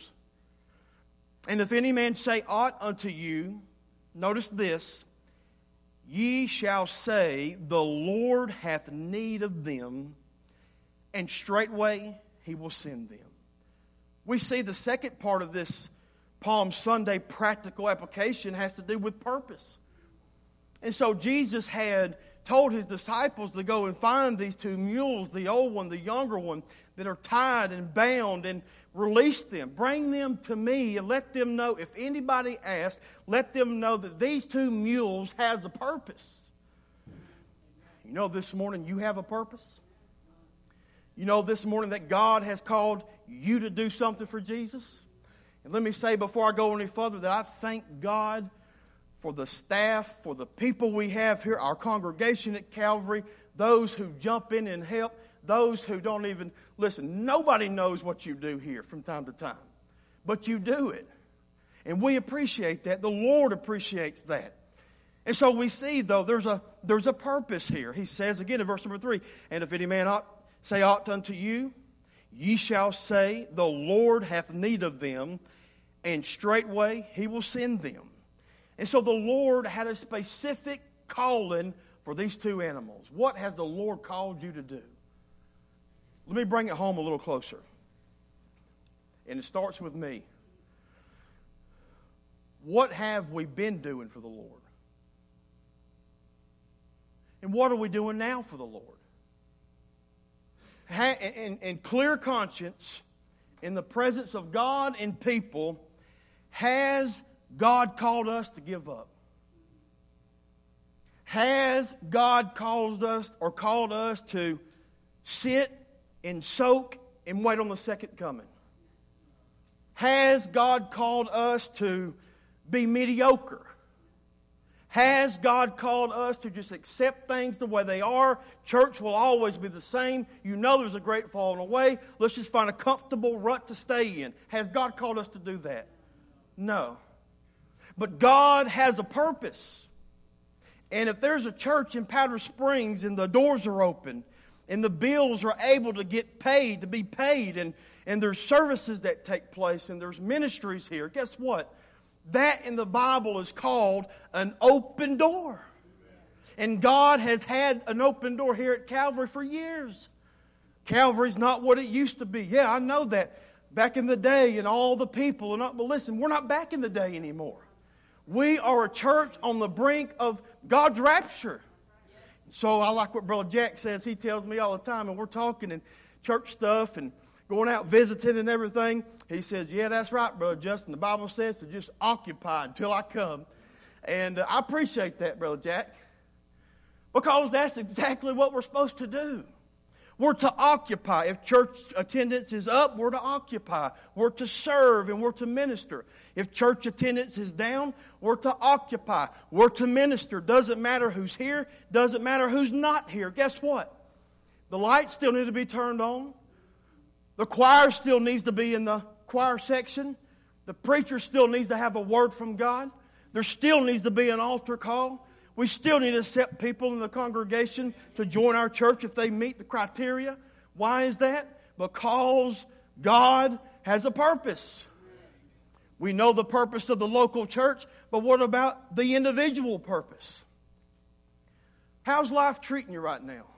And if any man say aught unto you, notice this, ye shall say, the Lord hath need of them, and straightway He will send them. We see the second part of this Palm Sunday practical application has to do with purpose. And so Jesus had told His disciples to go and find these two mules, the old one, the younger one, that are tied and bound, and release them. Bring them to me and let them know, if anybody asks, let them know that these two mules has a purpose. You know this morning you have a purpose? You know this morning that God has called you to do something for Jesus? And let me say before I go any further that I thank God for the staff, for the people we have here, our congregation at Calvary, those who jump in and help, those who don't even, listen, nobody knows what you do here from time to time. But you do it. And we appreciate that. The Lord appreciates that. And so we see, though, there's a there's a purpose here. He says again in verse number three, and if any man ought, say aught unto you, ye shall say, the Lord hath need of them, and straightway He will send them. And so the Lord had a specific calling for these two animals. What has the Lord called you to do? Let me bring it home a little closer. And it starts with me. What have we been doing for the Lord? And what are we doing now for the Lord? In, in clear conscience, in the presence of God and people, has God called us to give up? Has God called us or called us to sit and soak and wait on the second coming? Has God called us to be mediocre? Has God called us to just accept things the way they are? Church will always be the same. You know there's a great falling away. Let's just find a comfortable rut to stay in. Has God called us to do that? No. But God has a purpose. And if there's a church in Powder Springs and the doors are open and the bills are able to get paid, to be paid, and, and there's services that take place and there's ministries here, guess what? That in the Bible is called an open door. And God has had an open door here at Calvary for years. Calvary's not what it used to be. Yeah, I know that. Back in the day and all the people. And not, but listen, we're not back in the day anymore. We are a church on the brink of God's rapture. So I like what Brother Jack says. He tells me all the time, and we're talking and church stuff and going out visiting and everything. He says, yeah, that's right, Brother Justin. The Bible says to just occupy until I come. And uh, I appreciate that, Brother Jack. Because that's exactly what we're supposed to do. We're to occupy. If church attendance is up, we're to occupy. We're to serve and we're to minister. If church attendance is down, we're to occupy. We're to minister. Doesn't matter who's here. Doesn't matter who's not here. Guess what? The lights still need to be turned on. The choir still needs to be in the choir section. The preacher still needs to have a word from God. There still needs to be an altar call. We still need to accept people in the congregation to join our church if they meet the criteria. Why is that? Because God has a purpose. We know the purpose of the local church, but what about the individual purpose? How's life treating you right now?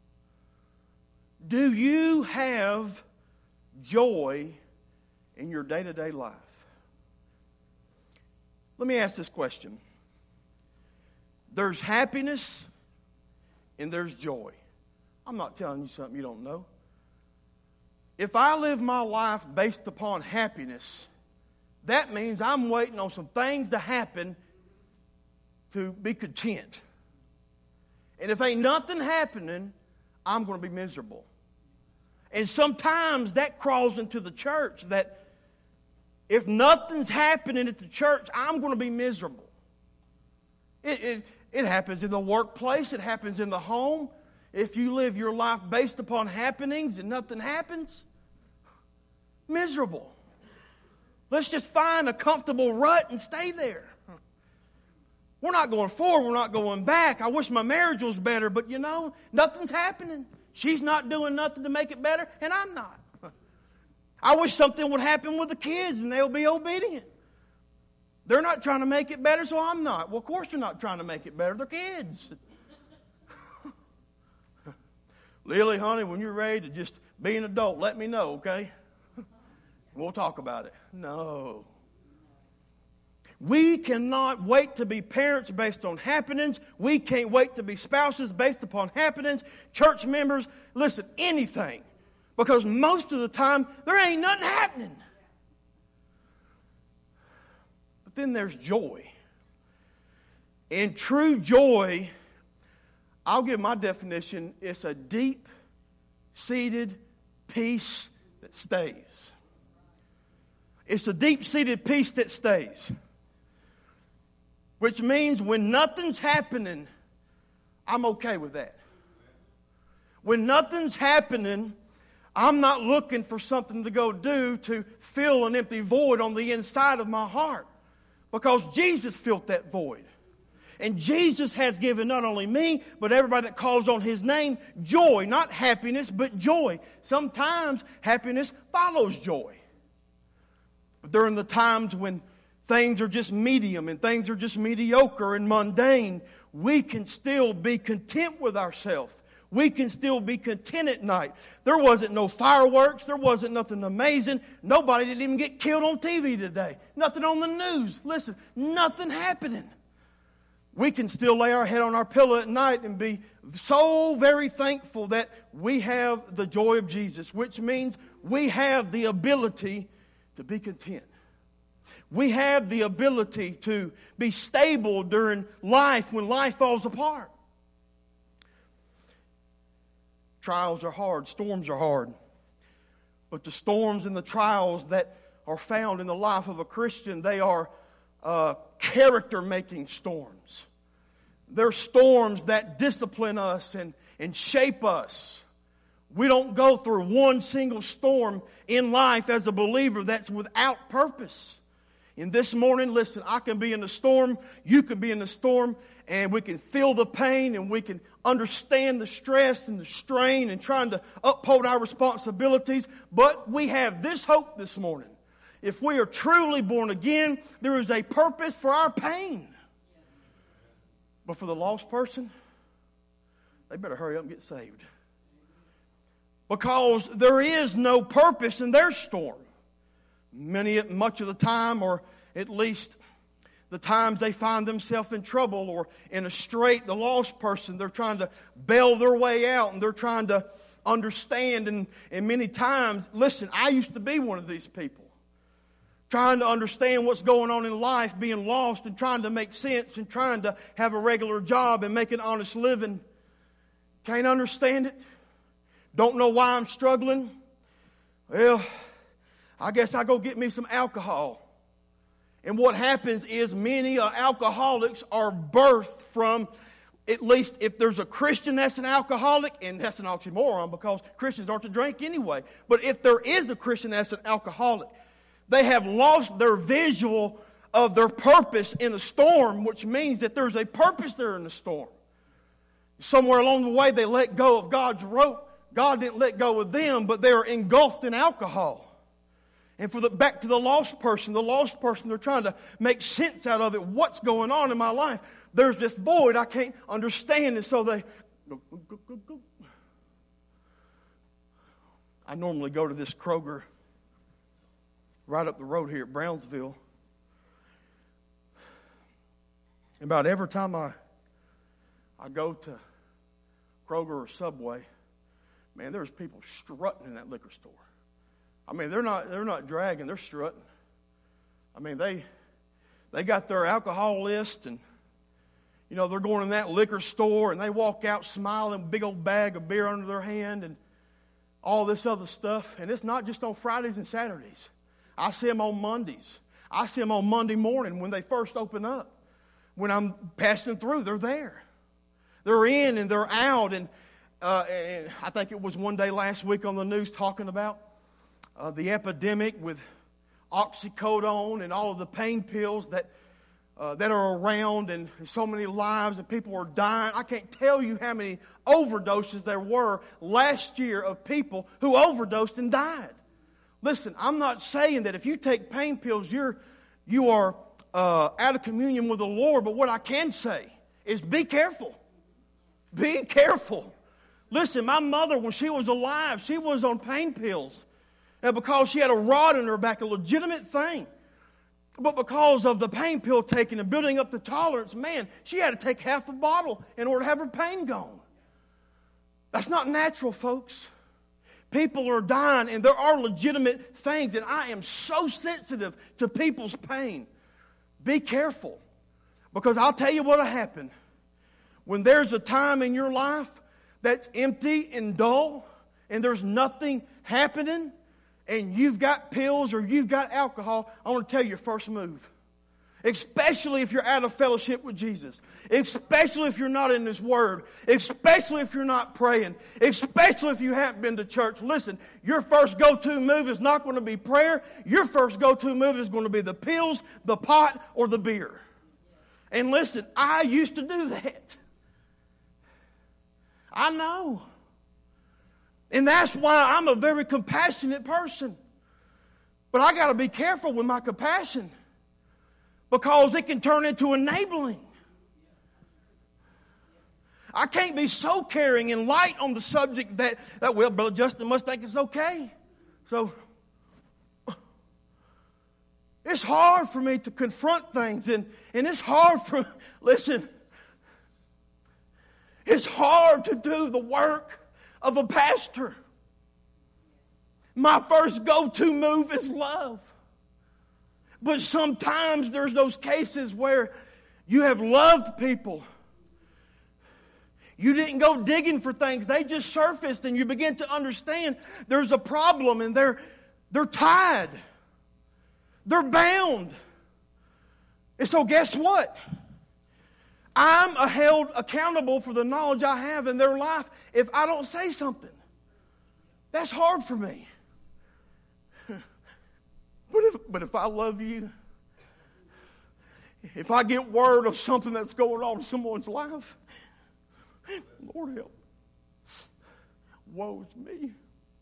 Do you have joy in your day-to-day life? Let me ask this question. There's happiness and there's joy. I'm not telling you something you don't know. If I live my life based upon happiness, that means I'm waiting on some things to happen to be content. And if ain't nothing happening, I'm going to be miserable. And sometimes that crawls into the church, that if nothing's happening at the church, I'm going to be miserable. It, it, it happens in the workplace. It happens in the home. If you live your life based upon happenings and nothing happens, miserable. Let's just find a comfortable rut and stay there. We're not going forward. We're not going back. I wish my marriage was better, but you know, nothing's happening. She's not doing nothing to make it better, and I'm not. I wish something would happen with the kids and they'll be obedient. They're not trying to make it better, so I'm not. Well, of course they're not trying to make it better. They're kids. Lily, honey, when you're ready to just be an adult, let me know, okay? We'll talk about it. No. We cannot wait to be parents based on happenings. We can't wait to be spouses based upon happenings. Church members, listen, anything. Because most of the time, there ain't nothing happening. But then there's joy. And true joy, I'll give my definition, it's a deep-seated peace that stays. It's a deep-seated peace that stays. Which means when nothing's happening, I'm okay with that. When nothing's happening, I'm not looking for something to go do to fill an empty void on the inside of my heart. Because Jesus filled that void. And Jesus has given not only me, but everybody that calls on His name, joy. Not happiness, but joy. Sometimes happiness follows joy. But during the times when things are just medium and things are just mediocre and mundane, we can still be content with ourselves. We can still be content at night. There wasn't no fireworks. There wasn't nothing amazing. Nobody didn't even get killed on T V today. Nothing on the news. Listen, nothing happening. We can still lay our head on our pillow at night and be so very thankful that we have the joy of Jesus, which means we have the ability to be content. We have the ability to be stable during life when life falls apart. Trials are hard. Storms are hard. But the storms and the trials that are found in the life of a Christian, they are uh, character-making storms. They're storms that discipline us and, and shape us. We don't go through one single storm in life as a believer that's without purpose. And this morning, listen, I can be in the storm, you can be in the storm, and we can feel the pain and we can understand the stress and the strain and trying to uphold our responsibilities. But we have this hope this morning. If we are truly born again, there is a purpose for our pain. But for the lost person, they better hurry up and get saved. because there is no purpose in their storm. Many, much of the time, or at least the times they find themselves in trouble or in a strait, the lost person, they're trying to bail their way out and they're trying to understand. And, and many times, listen, I used to be one of these people. Trying to understand what's going on in life, being lost and trying to make sense and trying to have a regular job and make an honest living. Can't understand it. Don't know why I'm struggling. Well, I guess I'll go get me some alcohol. And what happens is many uh, alcoholics are birthed from, at least if there's a Christian that's an alcoholic, and that's an oxymoron because Christians aren't to drink anyway. But if there is a Christian that's an alcoholic, they have lost their visual of their purpose in a storm, which means that there's a purpose there in the storm. Somewhere along the way they let go of God's rope. God didn't let go of them, but they are engulfed in alcohol. And for the back to the lost person, the lost person, they're trying to make sense out of it. What's going on in my life? There's this void I can't understand. And so they go, go, go, go, go. I normally go to this Kroger right up the road here at Brownsville. About every time I I go to Kroger or Subway, man, there's people strutting in that liquor store. I mean, they're not they're not dragging, they're strutting. I mean, they they got their alcohol list, and you know, they're going in that liquor store and they walk out smiling, big old bag of beer under their hand and all this other stuff. And it's not just on Fridays and Saturdays. I see them on Mondays. I see them on Monday morning when they first open up. When I'm passing through, they're there. They're in and they're out. And, uh, and I think it was one day last week on the news talking about uh, the epidemic with oxycodone and all of the pain pills that uh, that are around, and so many lives and people are dying. I can't tell you how many overdoses there were last year of people who overdosed and died. Listen, I'm not saying that if you take pain pills, you're you are uh, out of communion with the Lord. But what I can say is be careful. Be careful. Listen, my mother, when she was alive, she was on pain pills. And because she had a rod in her back, a legitimate thing. But because of the pain pill taking and building up the tolerance, man, she had to take half a bottle in order to have her pain gone. That's not natural, folks. People are dying, and there are legitimate things, and I am so sensitive to people's pain. Be careful, because I'll tell you what'll happen. When there's a time in your life that's empty and dull, and there's nothing happening, and you've got pills or you've got alcohol, I want to tell you your first move. Especially if you're out of fellowship with Jesus. Especially if you're not in His Word. Especially if you're not praying. Especially if you haven't been to church. Listen, your first go-to move is not going to be prayer. Your first go-to move is going to be the pills, the pot, or the beer. And listen, I used to do that. I know. And that's why I'm a very compassionate person. But I got to be careful with my compassion, because it can turn into enabling. I can't be so caring and light on the subject that, that well, Brother Justin must think it's okay. So, it's hard for me to confront things. And, and it's hard for, listen, it's hard to do the work of a pastor. My first go-to move is love. But sometimes there's those cases where you have loved people. You didn't go digging for things. They just surfaced, and you begin to understand there's a problem, and they're, they're tied. They're bound. And so guess what? I'm held accountable for the knowledge I have in their life if I don't say something. That's hard for me. But if, but if I love you, if I get word of something that's going on in someone's life, Lord help. Woe is me.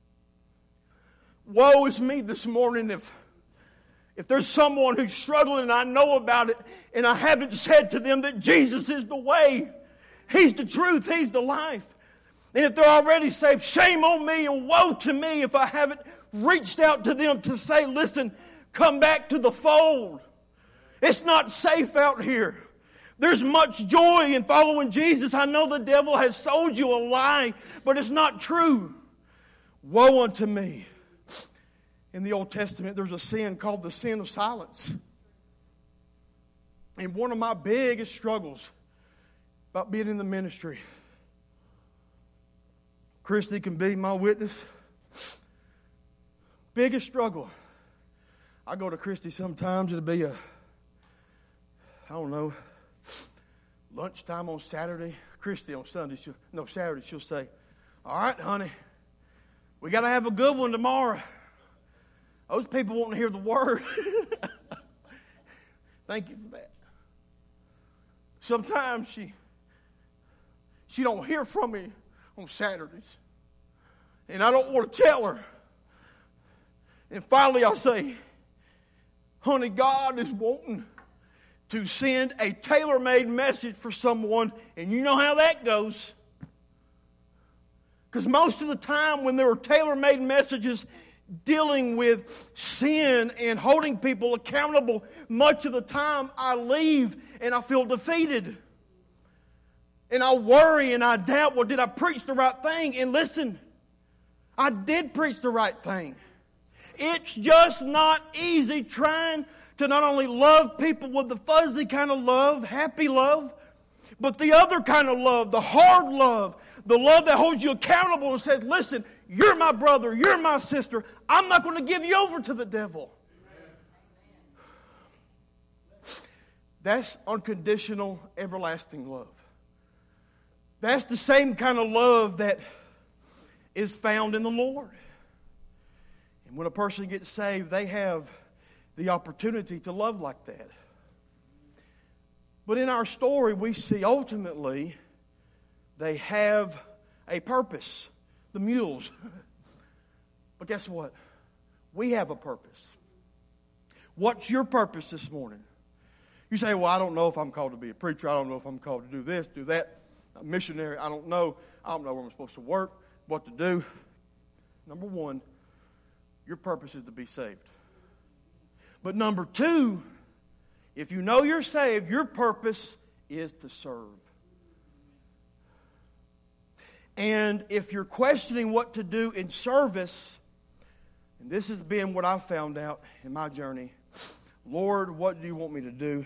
Woe is me this morning if If there's someone who's struggling and I know about it and I haven't said to them that Jesus is the way, He's the truth, He's the life. And if they're already saved, shame on me and woe to me if I haven't reached out to them to say, listen, come back to the fold. It's not safe out here. There's much joy in following Jesus. I know the devil has sold you a lie, but it's not true. Woe unto me. In the Old Testament, there's a sin called the sin of silence. And one of my biggest struggles about being in the ministry, Christy can be my witness. Biggest struggle. I go to Christy sometimes. It'll be a, I don't know, lunchtime on Saturday. Christy on Sunday, she'll, no, Saturday, she'll say, all right, honey, we got to have a good one tomorrow. Those people want to hear the word. Thank you for that. Sometimes she, she don't hear from me on Saturdays. And I don't want to tell her. And finally I say, honey, God is wanting to send a tailor-made message for someone. And you know how that goes. Because most of the time when there are tailor-made messages dealing with sin and holding people accountable, much of the time I leave and I feel defeated. And I worry and I doubt, well, did I preach the right thing? And listen, I did preach the right thing. It's just not easy trying to not only love people with the fuzzy kind of love, happy love, but the other kind of love, the hard love, the love that holds you accountable and says, listen, you're my brother, you're my sister. I'm not going to give you over to the devil. That's unconditional, everlasting love. That's the same kind of love that is found in the Lord. And when a person gets saved, they have the opportunity to love like that. But in our story, we see ultimately they have a purpose. The mules. But guess what? We have a purpose. What's your purpose this morning? You say, well, I don't know if I'm called to be a preacher. I don't know if I'm called to do this, do that. A missionary. I don't know. I don't know where I'm supposed to work, what to do. Number one, your purpose is to be saved. But number two, if you know you're saved, your purpose is to serve. And if you're questioning what to do in service, and this has been what I've found out in my journey, Lord, what do you want me to do?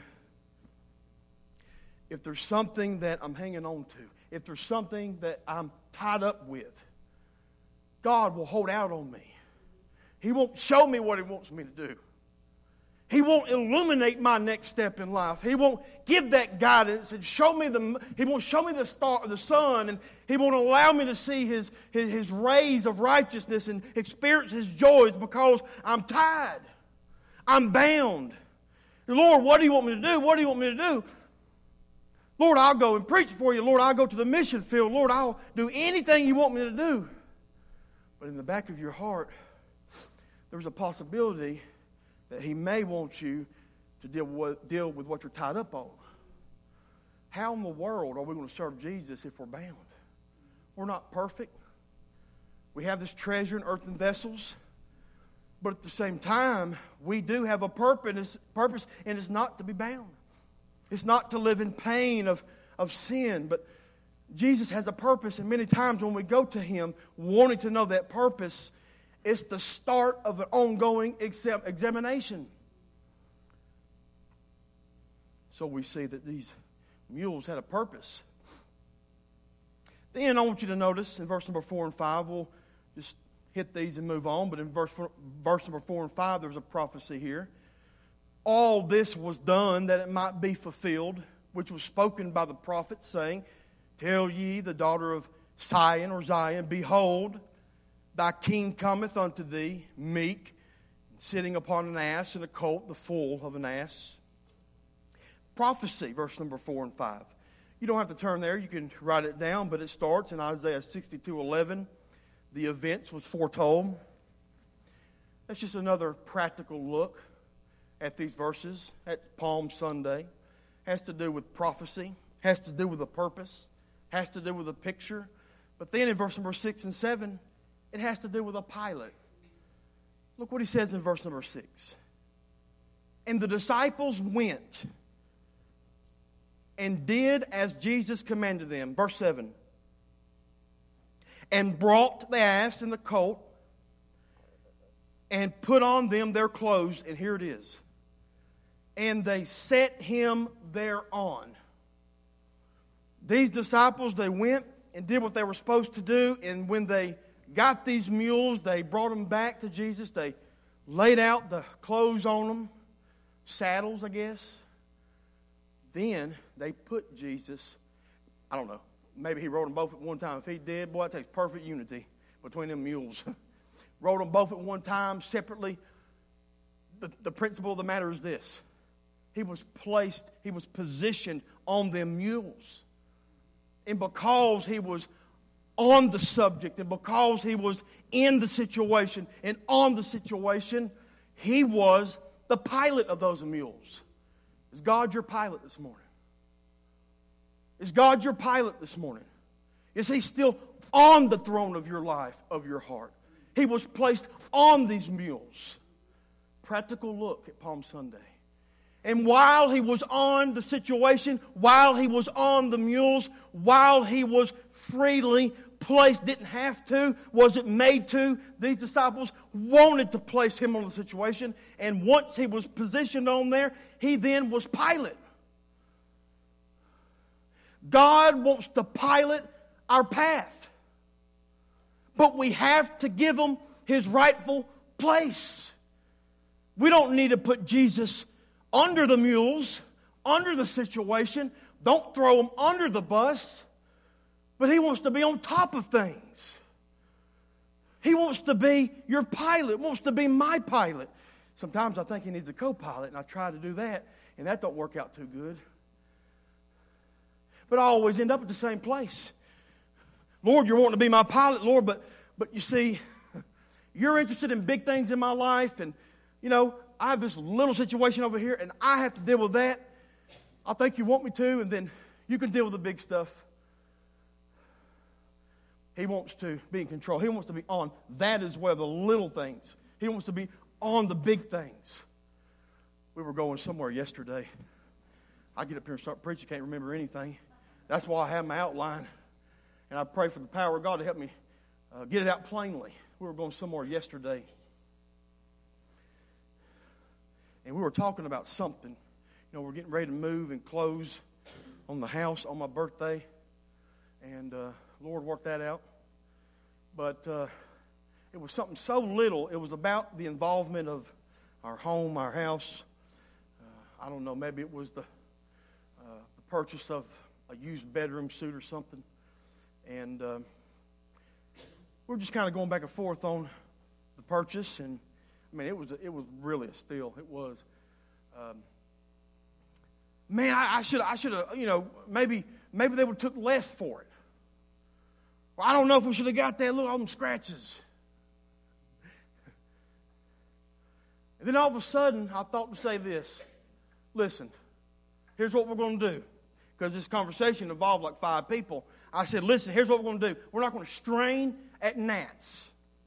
If there's something that I'm hanging on to, if there's something that I'm tied up with, God will hold out on me. He won't show me what He wants me to do. He won't illuminate my next step in life. He won't give that guidance and show me the. He won't show me the star, the sun, and He won't allow me to see His His, his rays of righteousness and experience His joys because I'm tied, I'm bound. Lord, what do you want me to do? What do you want me to do? Lord, I'll go and preach for you. Lord, I'll go to the mission field. Lord, I'll do anything you want me to do. But in the back of your heart, there's a possibility that He may want you to deal with, deal with what you're tied up on. How in the world are we going to serve Jesus if we're bound? We're not perfect. We have this treasure in earthen vessels. But at the same time, we do have a purpose, purpose, and it's not to be bound. It's not to live in pain of, of sin. But Jesus has a purpose, and many times when we go to Him wanting to know that purpose, it's the start of an ongoing exam- examination. So we see that these mules had a purpose. Then I want you to notice in verse number four and five, we'll just hit these and move on, but in verse, verse number four and five, there's a prophecy here. All this was done that it might be fulfilled, which was spoken by the prophet, saying, Tell ye the daughter of Sion or Zion, Behold, thy king cometh unto thee, meek, sitting upon an ass and a colt, the foal of an ass. Prophecy, verse number four and five. You don't have to turn there, you can write it down, but it starts in Isaiah sixty-two eleven. The events was foretold. That's just another practical look at these verses at Palm Sunday. Has to do with prophecy, has to do with a purpose, has to do with a picture. But then in verse number six and seven, it has to do with a pilot. Look what he says in verse number six. And the disciples went and did as Jesus commanded them. Verse seven. And brought the ass and the colt and put on them their clothes. And here it is. And they set him thereon. These disciples, they went and did what they were supposed to do. And when they got these mules, they brought them back to Jesus. They laid out the clothes on them. Saddles, I guess. Then they put Jesus, I don't know, maybe he rode them both at one time. If he did, boy, it takes perfect unity between them mules. Rode them both at one time, separately. The, the principle of the matter is this. He was placed, he was positioned on them mules. And because he was on the subject, and because he was in the situation, and on the situation, he was the pilot of those mules. Is God your pilot this morning? Is God your pilot this morning? Is He still on the throne of your life, of your heart? He was placed on these mules. Practical look at Palm Sunday. And while He was on the situation, while He was on the mules, while He was freely placed, didn't have to, wasn't made to, these disciples wanted to place Him on the situation. And once He was positioned on there, He then was pilot. God wants to pilot our path. But we have to give Him His rightful place. We don't need to put Jesus under the mules, under the situation. Don't throw Him under the bus. But He wants to be on top of things. He wants to be your pilot, wants to be my pilot. Sometimes I think He needs a co-pilot, and I try to do that, and that don't work out too good. But I always end up at the same place. Lord, you're wanting to be my pilot, Lord, but but you see, you're interested in big things in my life, and, you know, I have this little situation over here, and I have to deal with that. I think you want me to, and then you can deal with the big stuff. He wants to be in control. He wants to be on that as well, the little things. He wants to be on the big things. We were going somewhere yesterday. I get up here and start preaching, can't remember anything. That's why I have my outline. And I pray for the power of God to help me uh, get it out plainly. We were going somewhere yesterday. And we were talking about something. You know, we're getting ready to move and close on the house on my birthday. And uh, Lord worked that out. But uh, it was something so little. It was about the involvement of our home, our house. Uh, I don't know, maybe it was the, uh, the purchase of a used bedroom suit or something. And uh, we're just kind of going back and forth on the purchase. And, I mean, it was it was really a steal. It was. Um, man, I, I should I should have, you know, maybe maybe they would have took less for it. Well, I don't know if we should have got that. Look, all them scratches. And then all of a sudden, I thought to say this. Listen, here's what we're going to do. Because this conversation involved like five people. I said, listen, here's what we're going to do. We're not going to strain at gnats.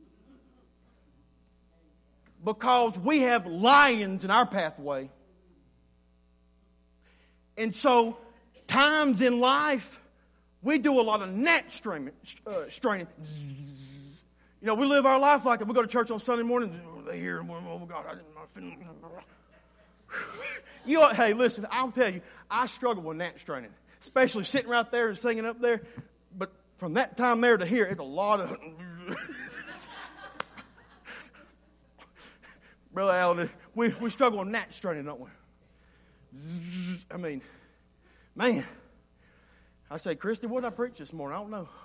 Because we have lions in our pathway. And so, times in life, we do a lot of gnat straining. Uh, straining. You know, we live our life like that. We go to church on Sunday morning. Oh, they hear, oh my God, I didn't know. You know, hey, listen, I'll tell you, I struggle with gnat straining. Especially sitting right there and singing up there. But from that time there to here, it's a lot of... Brother Allen, we, we struggle with gnat straining, don't we? I mean, man. I say, Christy, what did I preach this morning? I don't know.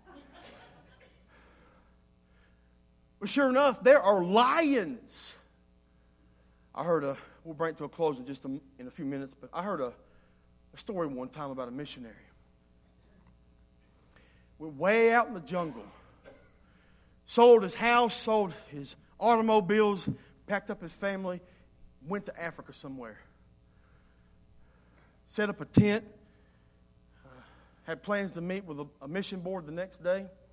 But sure enough, there are lions. I heard a, we'll bring it to a close in just a, in a few minutes, but I heard a, a story one time about a missionary. Went way out in the jungle. Sold his house, sold his automobiles, packed up his family, went to Africa somewhere. Set up a tent. Uh, had plans to meet with a, a mission board the next day.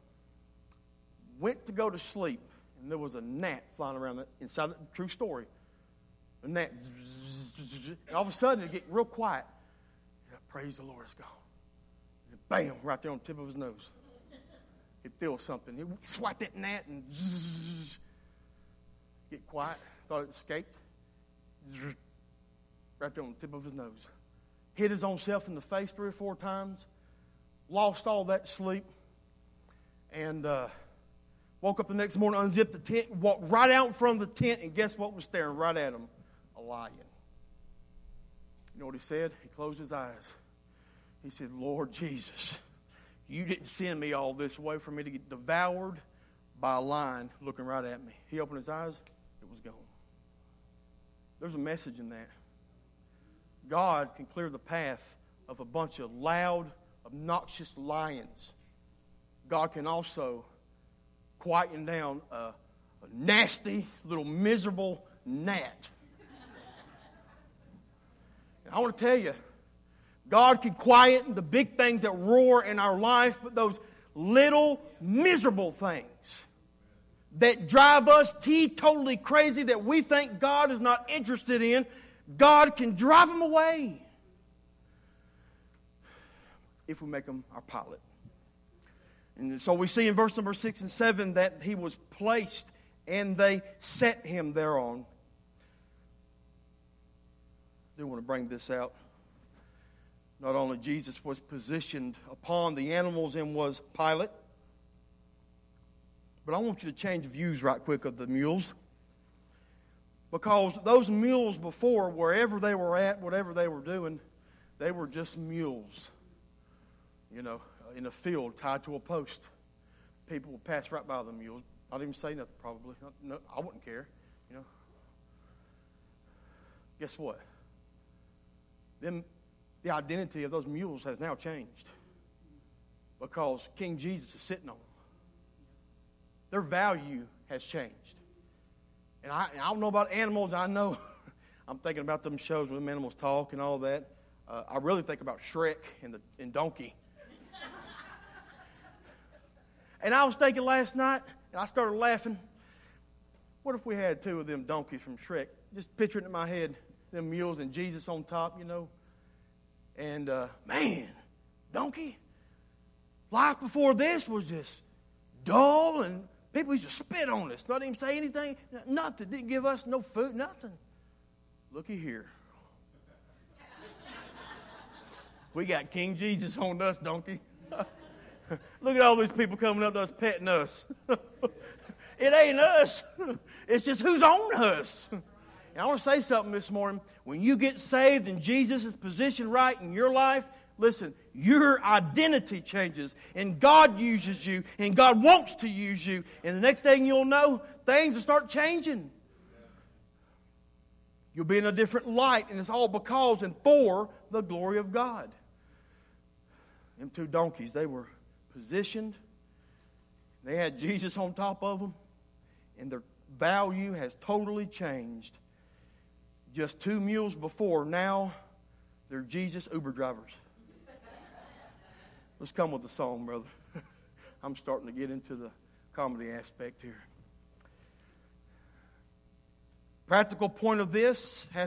went to go to sleep, and there was a gnat flying around the, inside the true story. A gnat. And all of a sudden, it get real quiet. Praise the Lord, it's gone. And bam, right there on the tip of his nose. It feels something. He swat that gnat and zzz, get quiet. Thought it escaped. Zzz, right there on the tip of his nose. Hit his own self in the face three or four times. Lost all that sleep. And uh, woke up the next morning, unzipped the tent, walked right out in front of the tent, and guess what was staring right at him? A lion. You know what he said? He closed his eyes. He said, Lord Jesus, you didn't send me all this way for me to get devoured by a lion looking right at me. He opened his eyes. It was gone. There's a message in that. God can clear the path of a bunch of loud, obnoxious lions. God can also quieten down a, a nasty, little miserable gnat. And I want to tell you, God can quieten the big things that roar in our life, but those little miserable things that drive us teetotally crazy that we think God is not interested in, God can drive them away if we make them our pilot. And so we see in verse number six and seven that he was placed and they set him thereon. I do want to bring this out. Not only Jesus was positioned upon the animals and was pilot, but I want you to change views right quick of the mules. Because those mules before, wherever they were at, whatever they were doing, they were just mules. You know, in a field tied to a post. People would pass right by the mules. Not even say nothing probably. No, I wouldn't care. You know. Guess what? Them, the identity of those mules has now changed. Because King Jesus is sitting on them. Their value has changed. And I, and I don't know about animals. I know, I'm thinking about them shows where them animals talk and all that. Uh, I really think about Shrek and the and Donkey. And I was thinking last night, and I started laughing. What if we had two of them donkeys from Shrek? Just picturing it in my head, them mules and Jesus on top, you know. And, uh, man, donkey, life before this was just dull, and people used to spit on us, not even say anything, nothing, didn't give us no food, nothing. Looky here. We got King Jesus on us, donkey. Look at all these people coming up to us, petting us. It ain't us. It's just who's on us. And I want to say something this morning. When you get saved and Jesus is positioned right in your life, listen, your identity changes. And God uses you. And God wants to use you. And the next thing you'll know, things will start changing. You'll be in a different light. And it's all because and for the glory of God. Them two donkeys, they were positioned. They had Jesus on top of them. And their value has totally changed. Just two mules before, now they're Jesus Uber drivers. Let's come with the song, brother. I'm starting to get into the comedy aspect here. Practical point of this has